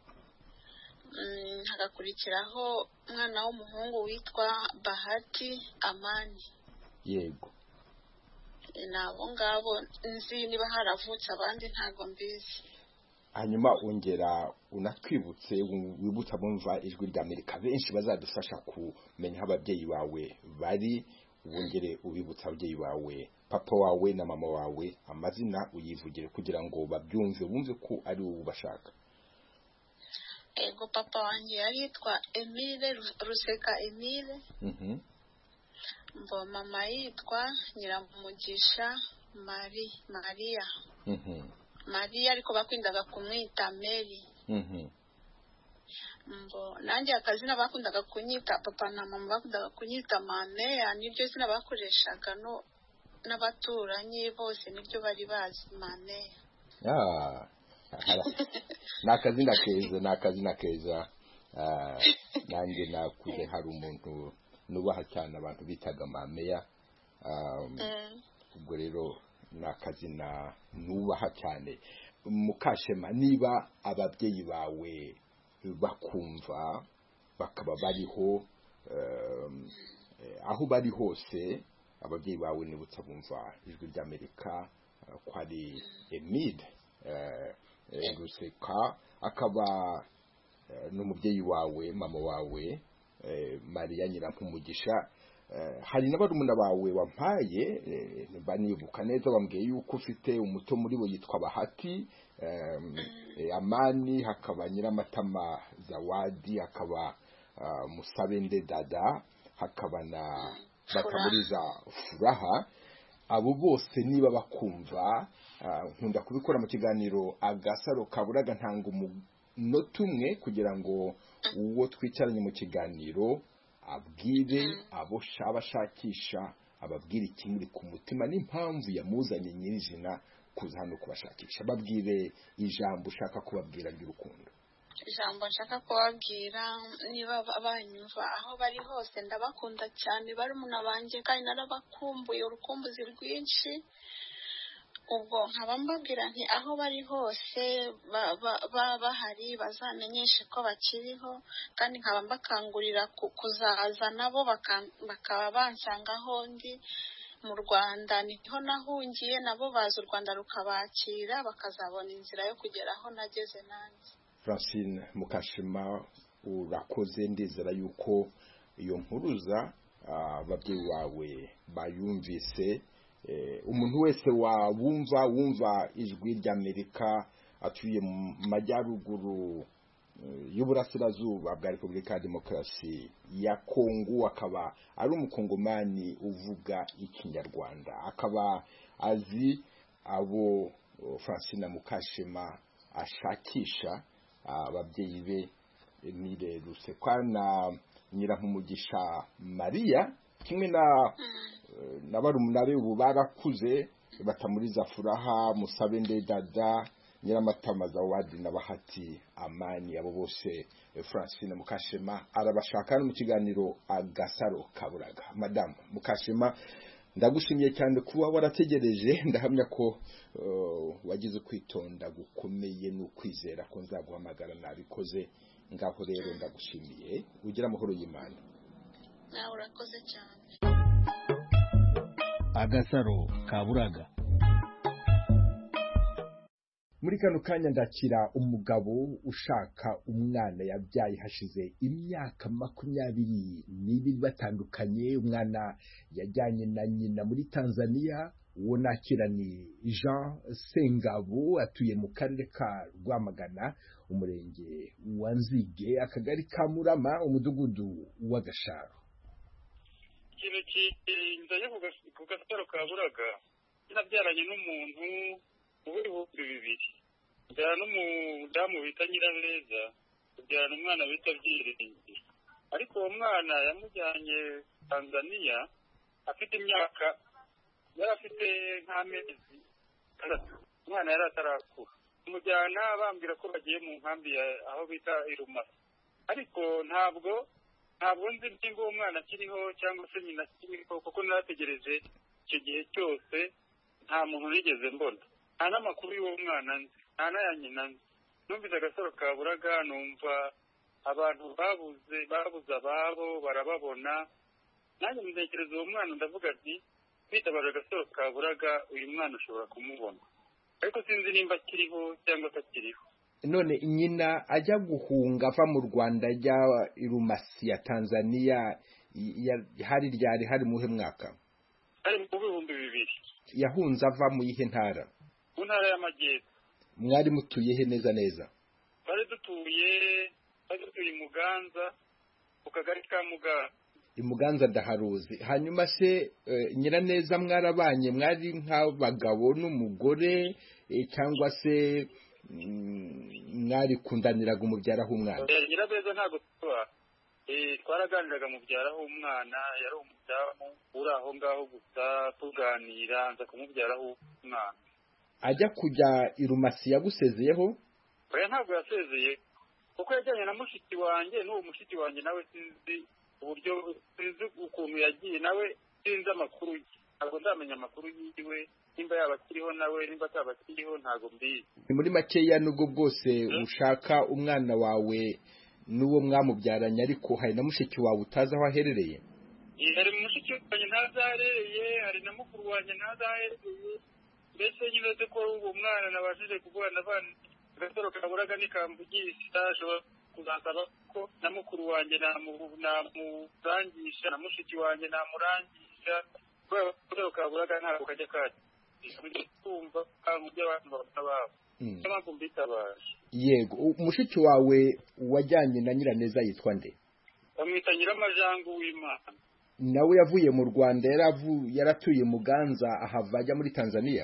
Speaker 8: Hagakurikiraho umwana w'umuhungu witwa Bahati Amani.
Speaker 2: Yego.
Speaker 8: Nabo ngabo nzi, niba haravutse abandi ntago mbizi.
Speaker 2: Hanyuma ongera unatwibutse, wibutsa bumva ijwi rya Amerika benshi bazadufasha kumenya aho ababyeyi bawe bari. Wongere ubibutsa ababyeyi bawe, papa wawe na mama wawe, amazina uyivugire kugira ngo babyumve, bumve ko ari wowe ubashaka.
Speaker 8: Ego, papa wanjye yitwa Emile Ruseka Emile. Mama yitwa Nyiramugisha Maria. Maria ariko bakundaga kumwita Mary. Nanjye akazina bakundaga kunyita, papa na mama bakundaga kunyita Mameya, nibyo zina bakoreshaga n'abaturanyi bose, nibyo bari bazi Mameya.
Speaker 2: Nakazina keza. Nanjye nakuze hari umuntu nubaha cyane abantu bitaga Mameya. Ubwo rero nakazina nubaha cyane. Mukashema, niba ababyeyi bawe bakumva bakaba bariho, aho bari hose, ababyeyi bawe nibutsa bumva ijwi rya Amerika ko ari Emile Ruseka, akaba n'umubyeyi wawe, mama wawe Maria Nyiramugisha. Hari n'abarumuna bawe wampaye, banibuka neza, bambwiye yuko ufite umuto muri bo yitwa Bahati Amani, hakaba Nyiramatama Zawadi, hakaba Musabende Dada, hakaba na Batamuriza Furaha. Abo bose niba bakumva, nkunda kubikora mu kiganiro agasaro kaburaga, ntanga umunota umwe kugira ngo uwo twicaranye mu kiganiro abwire abo abashakisha, ababwire ikimuri ku mutima n'impamvu yamuzanye nyirizina kuza hano kubashakisha. Babwire ijambo ushaka kubabwira ry'urukundo.
Speaker 8: Ijambo nshaka kubabwira, niba banyumva aho bari hose, ndabakunda cyane barumuna banjye kandi narabakumbuye urukumbuzi rwinshi. ubwo nkaba mbabwira nti aho bari hose bahari bazamenyeshe ko bakiriho, kandi nkaba mbakangurira kuzaza nabo bakaba bansanga aho ndi mu Rwanda, niho nahungiye, nabo baza u Rwanda rukabakira bakazabona inzira yo kugera aho nageze nanjye.
Speaker 2: Francine Mukashema, urakoze. Ndizera yuko iyo mpuruza ababyeyi bawe bayumvise. Umuntu wese wumva ijwi ry'Amerika atuye mu majyaruguru y'uburasirazuba bwa Repubulika ya Demokarasi ya Kongo, akaba ari umukongomani uvuga ikinyarwanda, akaba azi abo Francine Mukashema ashakisha, ababyeyi be nireruse kwana Nyirankumugisha Maria kimwe na barumuna be ubu barakuze, Batamuriza Furaha, Musabende Dada, Nyiramatama Zawadi na Bahati Amani. Abo bose Francine Mukashema arabashaka mu kiganiro Agasaro Kaburaga. Madame Mukashema, ndagushimiye cyane kuba warategereje. Ndahamya ko wagize kwitonda gukomeye n'ukwizera ko nzaguhamagara nabikoze. Ngaho rero ndagushimiye, ugira amahoro y'Imana.
Speaker 8: Nawe urakoze cyane.
Speaker 9: Agasaro Kaburaga.
Speaker 2: Muri kano kanya ndakira umugabo ushaka umwana yabyaye hashize imyaka 22 batandukanye. Umwana yajyanye na nyina muri Tanzania. Uwo nakira ni Jean Sengabo, atuye mu karere ka Rwamagana, umurenge wa Nzige, akagari ka Murama, umudugudu wa Gasharo.
Speaker 10: Ikintu kinzaye ku Gasaro Kaburaga, nabyaranye n'umuntu ubu bibiri. Byara n'umudamu bita Nyiraneza, byara umwana bita Byiringiro. Ariko uwo mwana yamujyanye Tanzania afite imyaka, yari afite nk'amezi 3. Umwana yari atarakura. Mujyana bambwira ko bagiye mu nkambi aho bita Irumasa. Ariko ntabwo nzi niba uwo mwana akiriho cyangwa se nyina akiriho, kuko narategereje icyo gihe cyose nta muntu nigeze mbona. Nta n'amakuru y'uwo mwana nzi, nta n'aya nyina nzi. Numvise Agasaro Kaburaga, numva abantu babuze ababo barababona. Nanjye ntekereza uwo mwana, ndavuga ati kwitabaza Agasaro Kaburaga uyu mwana ushobora kumubona, ariko sinzi nimba akiriho cyangwa atakiriho.
Speaker 2: None nyina ajya guhunga ava mu Rwanda ajya Irumasi ya Tanzania, hari muhe mwaka?
Speaker 10: Ari mu 2000.
Speaker 2: Yahunze ava mu yihe ntara?
Speaker 10: Mu ntara y'Amajyepfo.
Speaker 2: Mwari mutuye he neza?
Speaker 10: Bari dutuye Muganza, ku kagari ka Muganza.
Speaker 2: Muganza ndaharuzi. Hanyuma se Nyiraneza mwarabanye, mwari nk'abagabo n'umugore cyangwa se mwari kundaniraga umubyaraho umwana?
Speaker 10: Nyiraneza ntabwo twaraganiraga mubyaraho umwana, yari umudamu uri aho ngaho gusa tuganira, nza kumubyaraho umwana.
Speaker 2: Ajya kujya Irumasi yagusezeyeho?
Speaker 10: Oya, ntabwo yasezeye, kuko yajyanye na mushiki wanjye, n'uwo mushiki wanjye nawe sinzi ukuntu yagiye, nawe sinzi amakuru ye. Ntabwo ndamenya amakuru yiwe, nimba yaba akiriho nawe, nimba ataba akiriho ntabwo mbizi.
Speaker 2: Muri makeya nubwo bwose ushaka umwana wawe n'uwo mwamubyaranye, ariko hari na mushiki wawe utazi aho aherereye?
Speaker 10: Hari mushiki wanjye ntazi aho aherereye, hari na mukuru wanjye ntazi aho aherereye. Mbese nyine ko uwo mwana nabashije kuvugana n'abana Agasaro Kaburaga nikamvugisha, ashobora kuzasaba ko na mukuru wanjye namurangisha, na mushiki wanjye namurangisha. Agasaro Kaburaga ntabwo kajya kajya kumva mubyo abantu babo. Mpamvu mbitabaje.
Speaker 2: Yego, mushiki wawe wajyanye na Nyiraneza yitwa nde?
Speaker 10: Bamwita Nyiramajangu w'Imana.
Speaker 2: Nawe yavuye mu Rwanda, yaratuye Muganza ahava ajya muri Tanzania?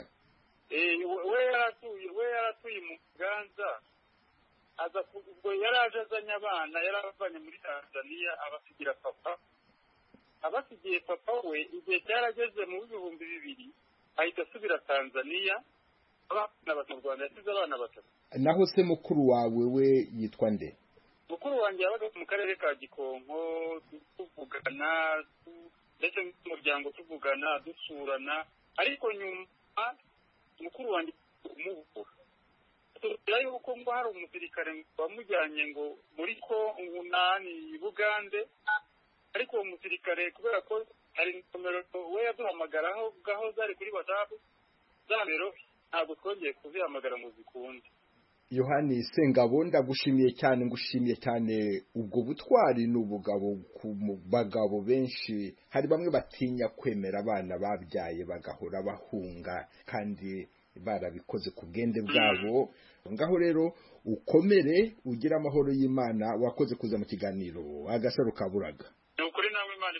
Speaker 10: We yaratuye mu Muganza, ubwo yaraje azanye abana, yaravanye muri Tanzania abasigira papa. Abasigiye papa we, igihe cyarageze mu 2000 ahita asubira Tanzania. Abana mu Rwanda yasize abana 3.
Speaker 2: Naho se mukuru wawe we yitwa nde?
Speaker 10: Mukuru wanjye yabaga mu karere ka Gikonko, tuvugana ndetse n'umuryango tuvugana dusurana, ariko nyuma mukuru wanjye kumubura tubwira yuko ngo hari umusirikare wamujyanye ngo muri Kongo Bugande ariko uwo musirikare kubera ko hari nomero we yaduhamagaraho gaho zari kuri WhatsApp za nimero ntabwo twongeye kuzihamagara ngo zikunde.
Speaker 2: Yohani Sengabo ndagushimiye cyane ngushimiye cyane ubwo butwari n'ubugabo ku bagabo benshi hari bamwe batinya kwemera abana babyaye bagahora bahunga kandi barabikoze ku bwende bwabo ngaho rero ukomere ugira amahoro y'Imana wakoze kuza mu kiganiro Agasaro Kaburaga.
Speaker 10: Ukuri nawe Imana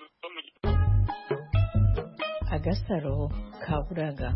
Speaker 6: Agasaro Kaburaga.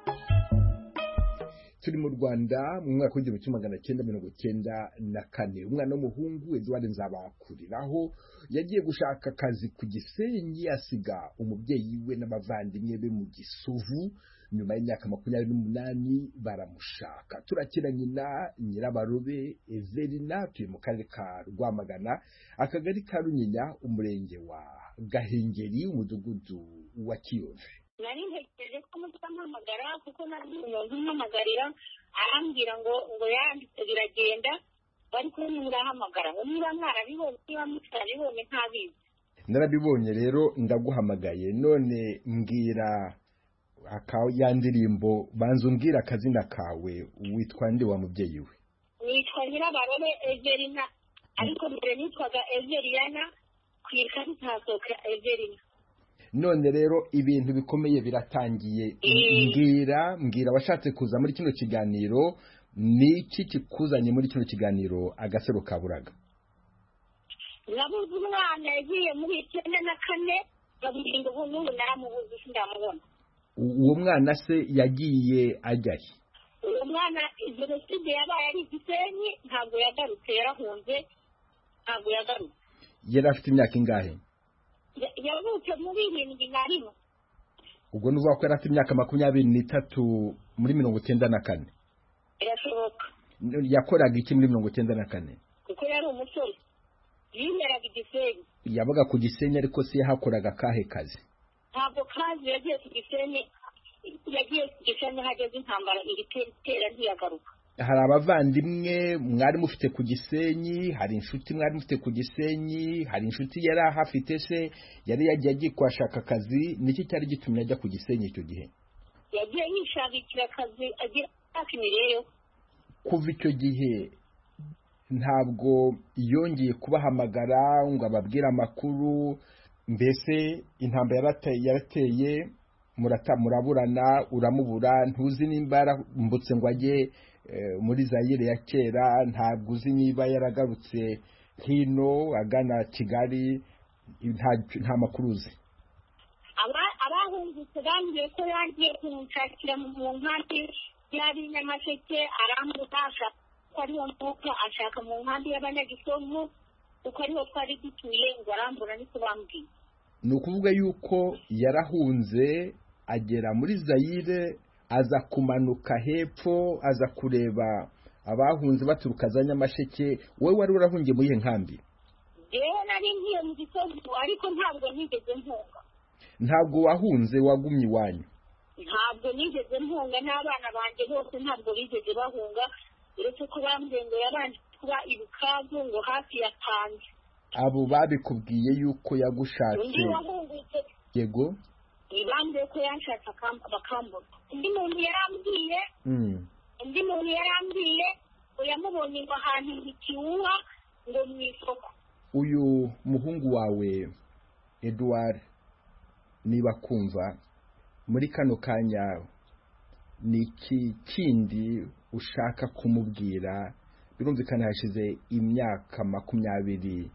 Speaker 2: Turi mu Rwanda mu mwaka w'igihumbi kimwe magana cyenda mirongo cyenda na kane umwana w'umuhungu Edouard Nzabakuriraho yagiye gushaka akazi ku Gisenyi asiga umubyeyi we n'abavandimwe be mu Gisovu nyuma y'imyaka 28 baramushaka. Turakira nyina Nyirabarobe Everina tuye mu karere ka Rwamagana akagari ka Runyinya umurenge wa Gahengeri umudugudu wa Kiyove.
Speaker 11: Nari ntekereje ko muzampamagara kuko nari umuntu mpamagarira arambwira ngo yanditse biragenda bari kumurahamagara ngo niba mwarabibonye niba mutarabibonye ntabizi.
Speaker 2: Narabibonye rero ndaguhamagaye none mbwira akaho yandirimbo banza umbwira akazina kawe witwa nde wa mubyeyi we?
Speaker 11: Nitwa Nyirabarobe Everina ariko mbere nitwaga Everina kwirika ntasoka Everina.
Speaker 2: None rero ibintu bikomeye biratangiye mbwira washatse kuza muri kino kiganiro niki kikuzanye muri kino kiganiro Agasaro Kaburaga?
Speaker 11: Nabuze umwana yagiye muri 94 baburinda ubu naramubuze sindamubona.
Speaker 2: Uwo mwana se yagiye ajyahe?
Speaker 11: Uwo mwana jenoside yabaye ari Gisenyi ntabwo yagarutse yarahunze ntabwo yagarutse.
Speaker 2: Yari afite imyaka ingahe?
Speaker 11: Yavutse muri 71.
Speaker 2: Ubwo nuvuga ko yari afite imyaka 23 muri 94.
Speaker 11: Irashoboka.
Speaker 2: Yakoraga iki muri 94?
Speaker 11: Kuko yari umusore. Yimeraga Gisenyi.
Speaker 2: Yabaga ku Gisenyi ariko se yahakoraga kahe kazi?
Speaker 11: Ntabwo kazi yagiye ku Gisenyi hageze intambara iritera ntiyagaruka.
Speaker 2: Hari abavandimwe mwari mufite ku Gisenyi, hari inshuti mwari mufite ku Gisenyi, hari inshuti yari ahafite se yari yagiye kwashaka akazi niki cyari gitumye ajya ku Gisenyi icyo gihe?
Speaker 11: Yagiye yishakira akazi agira akimireyo.
Speaker 2: Kuva icyo gihe ntabwo yongeye kubahamagara ngo ababwire amakuru mbese intambara yarateye muraburana uramubura ntuzi nimba mbutse ngo ajye muri Zaire ya kera ntabwo uzi niba yaragarutse hino agana Kigali nta makuru uzi.
Speaker 11: Abahungutse bambwiye ko yagiye kumushakira mu nkambi yari Nyamasheke aramudasha ko ariho nuko ashaka mu nkambi y'Abanyagisovu uko ariho twari dutuye ngo arambura niko bambwiye.
Speaker 2: Ni ukuvuga yuko yarahunze agera muri Zaire aza kumanuka hepfo aza kureba abahunze baturuka za Nyamasheke. Wowe wari urahungiye muri nkambi?
Speaker 11: Yewe nari ngiye mu Gisovu ariko ntabwo nigeze mpunga.
Speaker 2: Ntabwo wahunze wagumye iwanyu?
Speaker 11: Ntabwo nigeze mpunga n'abana banjye bose ntabwo bigeze bahunga uretse ko bambwiye ngo yabanje kuba ibukavu ngo hafi ya Tanzania.
Speaker 2: Abo babikubwiye yuko yagushatse?
Speaker 11: Undi wahungutse.
Speaker 2: Yego.
Speaker 11: Ibambye ko yanshatse bakambura. Undi muntu yarambwiye ngo yamubonye ngo ahantu ikiwuha ngo mu isoko.
Speaker 2: Uyu muhungu wawe Edouard niba kumva muri kano kanya niki kindi ushaka kumubwira? Birumvikana hashize imyaka 28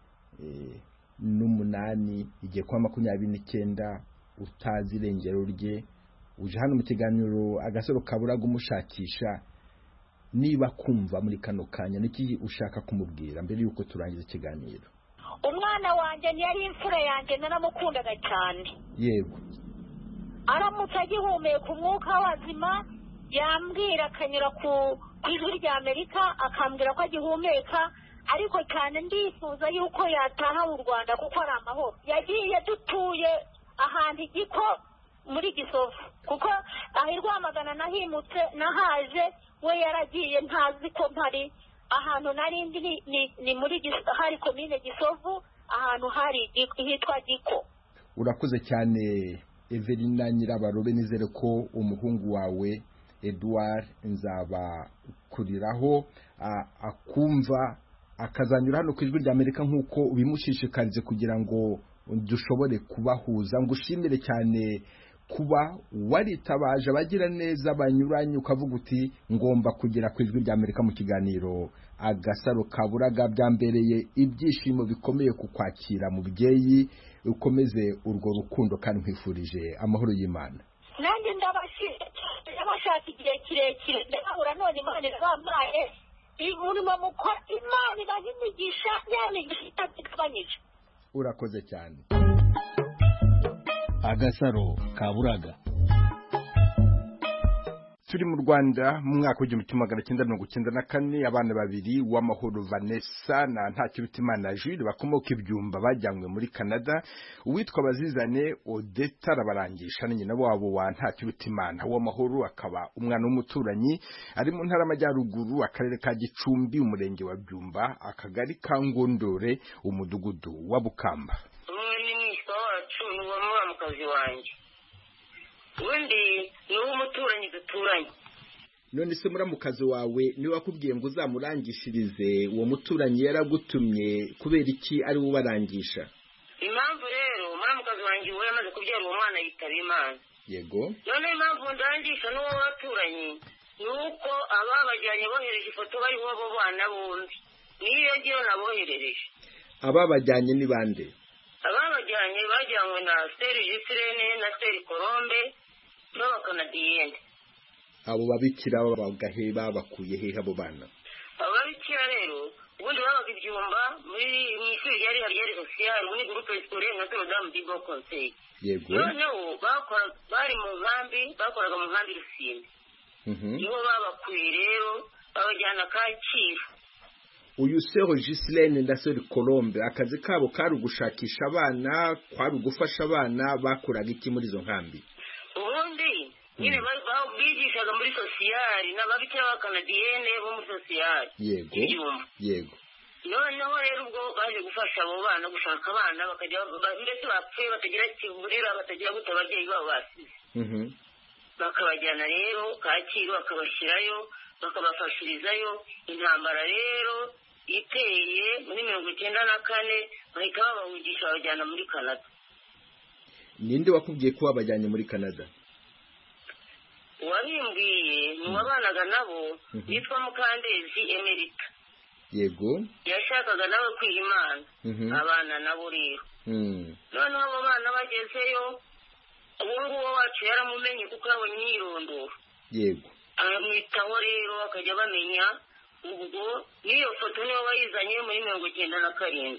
Speaker 2: igiye kwa 29 utazi irengero rye uje hano mu kiganiro Agasaro Kaburaga umushakisha. Niba kumva muri kano kanya niki ushaka kumubwira mbere yuko turangiza ikiganiro?
Speaker 11: Umwana wanjye yari imfura yanjye naramukundaga cyane.
Speaker 2: Yego.
Speaker 11: Aramutse agihumeka umwuka wazima yambwira akanyura ku ijwi rya Amerika akambwira ko agihumeka ariko cyane ndifuza yuko yataha mu Rwanda kuko ari amahoro. Yagiye dutuye ahantu igiko muri Gisovu kuko aho i Rwamagana nahimutse nahaje we yaragiye ntazi ko mpari ahantu narindi ni muri hari komine Gisovu ahantu hari hitwa Giko.
Speaker 2: Urakoze cyane Evelina Nyirabarobe, nizere ko umuhungu wawe Edouard Nzabakuriraho akumva akazanyura hano ku Ijwi ry'Amerika nk'uko ubimushishikarize kugira ngo dushobore kubahuza. Ngushimire cyane kuba waritabaje abagira neza banyuranye ukavuga uti ngomba kugera ku Ijwi ry'Amerika mu kiganiro Agasaro Kaburaga. Byambereye ibyishimo bikomeye kukwakira mubyeyi, ukomeze urwo rukundo kandi nkwifurije amahoro y'Imana.
Speaker 11: Nanjye ndabashaka igihe kirekire ndabura none Imana irabampaye ibirimo mukora Imana ibahimigisha y'imigisha ikabanyije.
Speaker 2: Urakoze cyane.
Speaker 9: Agasaro Kaburaga.
Speaker 2: Turi mu Rwanda mu mwaka w'1994 abana babiri w'amahoro Vanessa na Ntakirutimana Jules bakomoka ibyumba bajyanywe muri Canada. Uwitwa Bazizane Odeta arabarangisha nyina wabo wa Ntakirutimana w'amahoro akaba umwana w'umuturanyi ari mu ntara y'Amajyaruguru, akarere ka Gicumbi, umurenge wa Byumba, akagari ka Ngondore, umudugudu wa Bukamba.
Speaker 12: Ni mwishwa wacu n'uwo mukazi wanjye undi ni umuturanyi duturanye.
Speaker 2: None se muramukazi wawe ni wakubwiye ngo uzamurangishirize uwo muturanyi yaragutumye kubera iki ari we ubarangisha?
Speaker 12: Impamvu rero muramukazi wanjye we yamaze kubyara uwo mwana yitaba Imana.
Speaker 2: Yego.
Speaker 12: None impamvu ndangisha n'uwo baturanyi ni uko ababajyanye bohereje ifoto bariho abo bana bombi niyo ngiyo naboherereje.
Speaker 2: Ababajyanye ni bande?
Speaker 12: Ababajyanye bajyanywe na Steri Gislene na Steri Colombe n'abakanadiyene.
Speaker 2: Abo babikira babagahe babakuye he abo bana?
Speaker 12: Ababikira rero ubundi babaga ibyumba muri mwishuri ryari hari social muri groupe scolaire Notre Dame du Bon Conseil.
Speaker 2: Yego.
Speaker 12: Noneho bari mu nkambi bakoraga mu nkambi Rusimbi. Niho babakuye rero babajyana Kacyiru.
Speaker 2: Uyu Sero Gislene na Sero Colombe akazi kabo kari ugushakisha abana, kwari ugufasha abana, bakoraga iki muri izo nkambi?
Speaker 12: Ubundi nyine bigishaga muri sociali n'ababikira b'abakanadiyene bo muri sociali.
Speaker 2: Yego. Yego.
Speaker 12: Noneho rero ubwo baje gufasha abo bana gushaka abana bakajya ndetse bapfuye batagira kiburira batagira gute ababyeyi babo basize. Bakabajyana rero Kacyiru bakabashyirayo bakabafashirizayo. Intambara rero iteye muri 1994 bahita babahugisha babajyana muri Canada.
Speaker 2: Ninde wakubwiye ko babajyanye muri Canada?
Speaker 12: Wabimbwiye ni wabanaga nabo yitwa Mukandezi Emerita.
Speaker 2: Yego.
Speaker 12: Yashakaga nawe kwiha Imana abana nabo rero. Noneho abo bana bagezeyo uwo wacu yaramumenye kuko yabonye imyirondoro.
Speaker 2: Yego.
Speaker 12: Amwitaho rero akajya bamenya ubwo niyo foto niyo bayizanye muri 1997.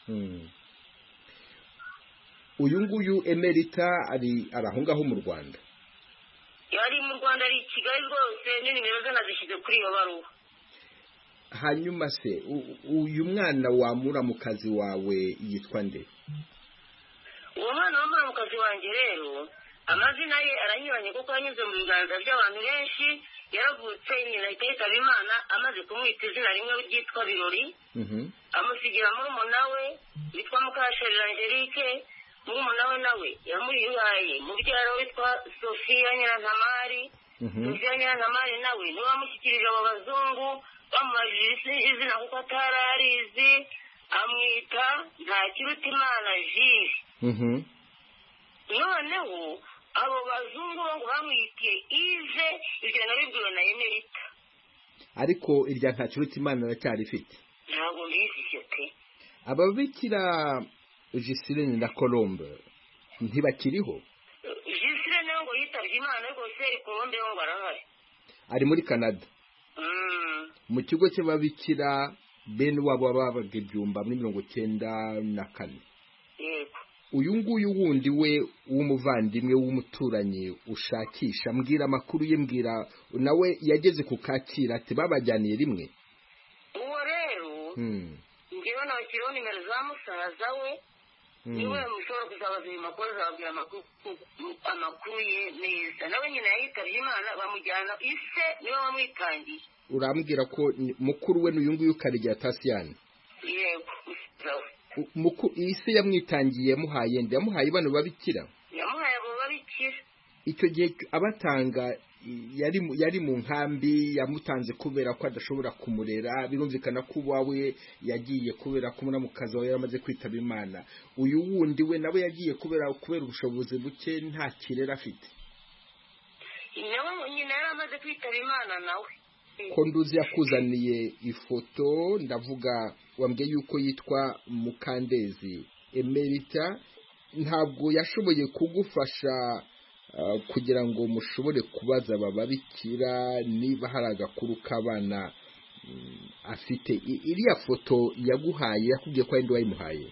Speaker 2: Uyu nguyu Emerita ari aho ngaho mu Rwanda?
Speaker 12: Yari mu Rwanda ari Kigali rwose n'inimero ze nazishyize kuri iyo baruwa.
Speaker 2: Hanyuma se uyu mwana wa muramukazi wawe yitwa nde?
Speaker 12: Uwo mwana wa muramukazi wanjye rero amazina ye aranyuranye kuko yanyuze mu biganza by'abantu benshi. Yaravutse nyina yitaba Imana amaze kumwita izina rimwe ryitwa Birori. Amusigira murumuna we witwa Mukasharira Angelique. Murumuna we nawe yamurihaye mubyara witwa Sofia Nyirantamari. Sofia Nyirantamari nawe niwe wamushyikirije abo bazungu bamubajije izina kuko atararizi amwita Ntakirutimana Jules. Noneho abo bazungu ngo bamwitiye Ive ibyo nabibwiwe na Emerita.
Speaker 2: Ariko irya Ntakirutimana aracyarifite?
Speaker 12: Ntabwo mbifite pe.
Speaker 2: Ababikira Gislene na Colombe ntibakiriho?
Speaker 12: Gislene ngo yitabye Imana ariko Seri Colombe ngo arahari.
Speaker 2: Ari muri Canada. Mu kigo cy'ababikira bene wabo babaga ibyumba muri 1994.
Speaker 12: Yego.
Speaker 2: Uyu nguyu wundi we w'umuvandimwe w'umuturanyi ushakisha mbwira amakuru ye, mbwira nawe yageze ku Kacyiru ati babajyaniye rimwe?
Speaker 12: Uwo rero ngewe nakiriho nimero za musaza we niwe mushobora kuzabaza ayo makuru azababwira amakuru ye neza. nawe nyine yitabye Imana bamujyana ise niwe wamwitangiye.
Speaker 2: urambwira ko mukuru we n'uyu nguyu Karegeya Tasiyani?
Speaker 12: Yego.
Speaker 2: ise yamwitangiye yamuhaye bano babikira?
Speaker 12: Yamuhaye abo babikira.
Speaker 2: Icyo gihe abatanga yari mu nkambi, yamutanze kubera ko adashobora kumurera. Birumvikana ko uwawe yagiye kubera ko mukazi wawe yaramaze kwitaba Imana. Uyu wundi we nawe yagiye kubera ubushobozi buke, nta kirera afite.
Speaker 12: nawe nyine yaramaze kwitaba Imana nawe.
Speaker 2: Ko nduzi yakuzaniye ifoto, ndavuga wambwiye yuko yitwa Mukandezi Emerita. Ntabwo yashoboye kugufasha kugira ngo mushobore kubaza bababikira niba hari agakuru k'abana afite? Iriya foto yaguhaye yakubwiye ko ari nde wayimuhaye?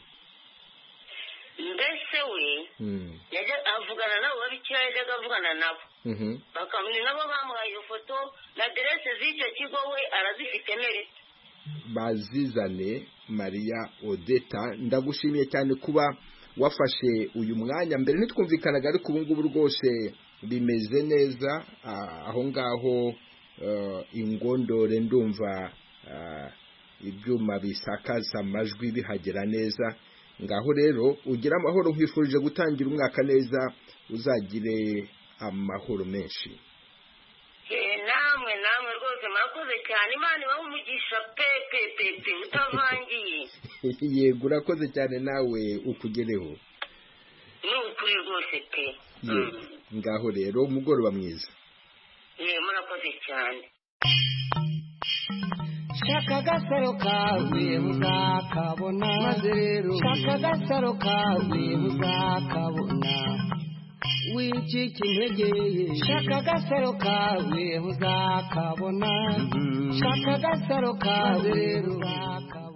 Speaker 12: Mbese we yajya avugana nabo babikira, yajyaga avugana nabo bakamenya nabo bamuhaye iyo foto na aderese z'icyo kigo we arazifite mere.
Speaker 2: Bazizane Maria Odeta, ndagushimiye cyane kuba wafashe uyu mwanya. Mbere ntitwumvikanaga, ariko ubu ngubu rwose bimeze neza aho ngaho ingondore. Ndumva ibyuma bisakaza amajwi bihagera neza. Ngaho rero ugira amahoro, nkwifurije gutangira umwaka neza, uzagire amahoro menshi.
Speaker 12: namwe rwose murakoze cyane. Imana ibahe umugisha pepe utavangiye.
Speaker 2: Yego, urakoze cyane, nawe ukugereho.
Speaker 12: Ni ukuri rwose pe.
Speaker 2: Ngaho rero umugoroba mwiza.
Speaker 12: Murakoze cyane.
Speaker 3: Shaka agasaro kawe uzakabona, maze rero shaka agasaro kawe uzakabona, wicika intege. Shaka agasaro kawe uzakabona, shaka agasaro kawe rero uzakabona.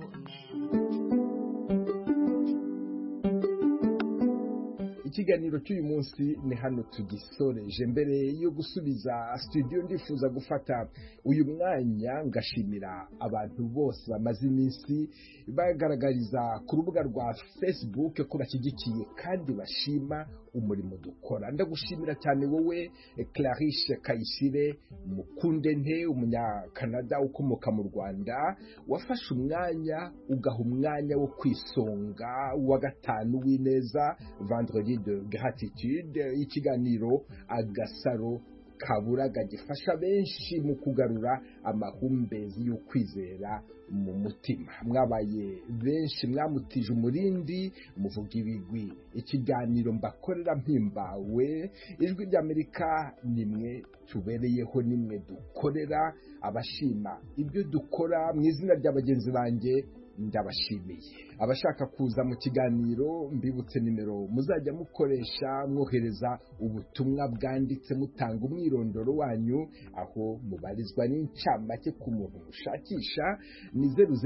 Speaker 2: Ikiganiro cy'uyu munsi ni hano tugisoreje. Mbere yo gusubiza studio, ndifuza gufata uyu mwanya ngashimira abantu bose bamaze iminsi bagaragariza ku rubuga rwa Facebook ko bashyigikiye kandi bashima umurimo dukora. Ndagushimira cyane wowe Clarice Kayisire Mukundente, umunyakanada ukomoka mu Rwanda, wafashe umwanya ugaha umwanya wo kwisonga wa gatanu w'ineza, vendredi de gratitude, ikiganiro Agasaro Kaburaga gifasha benshi mu kugarura amahumbezi y'ukwizera mu mutima. Mwabaye benshi, mwamutije umurindi, muvuga ibigwi. Ikiganiro mbakorera mpimbawe. Ijwi ry'Amerika nimwe tubereyeho, nimwe dukorera. Abashima ibyo dukora, mu izina rya bagenzi banjye ndabashimiye. Abashaka kuza mu kiganiro, mbibutse nimero muzajya mukoresha mwohereza ubutumwa bwanditse mutanga umwirondoro wanyu, aho mubarizwa n'incamake ku muntu mushakisha. Ni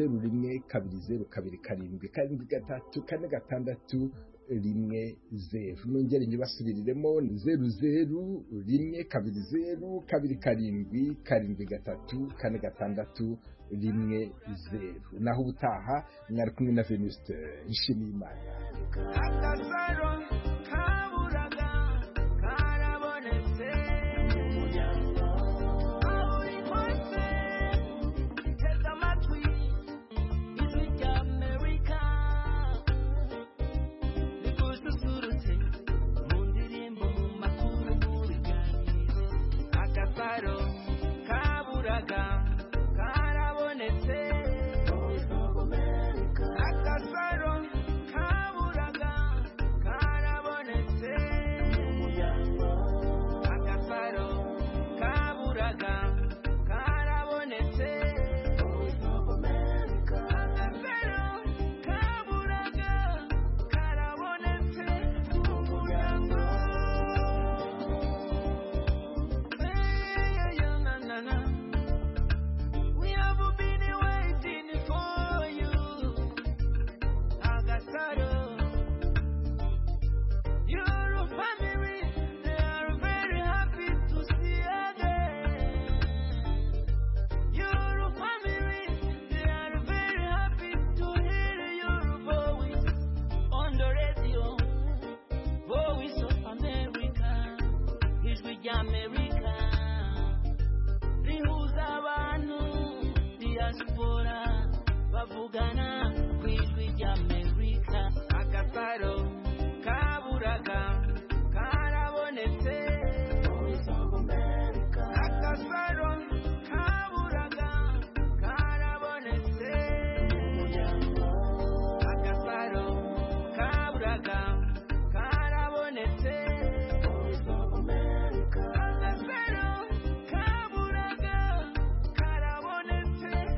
Speaker 2: 0012027 1 nongere nyibasubiriremo, 0012027 1 naho ubutaha mwari kumwe na Venuste Nshimiyimana.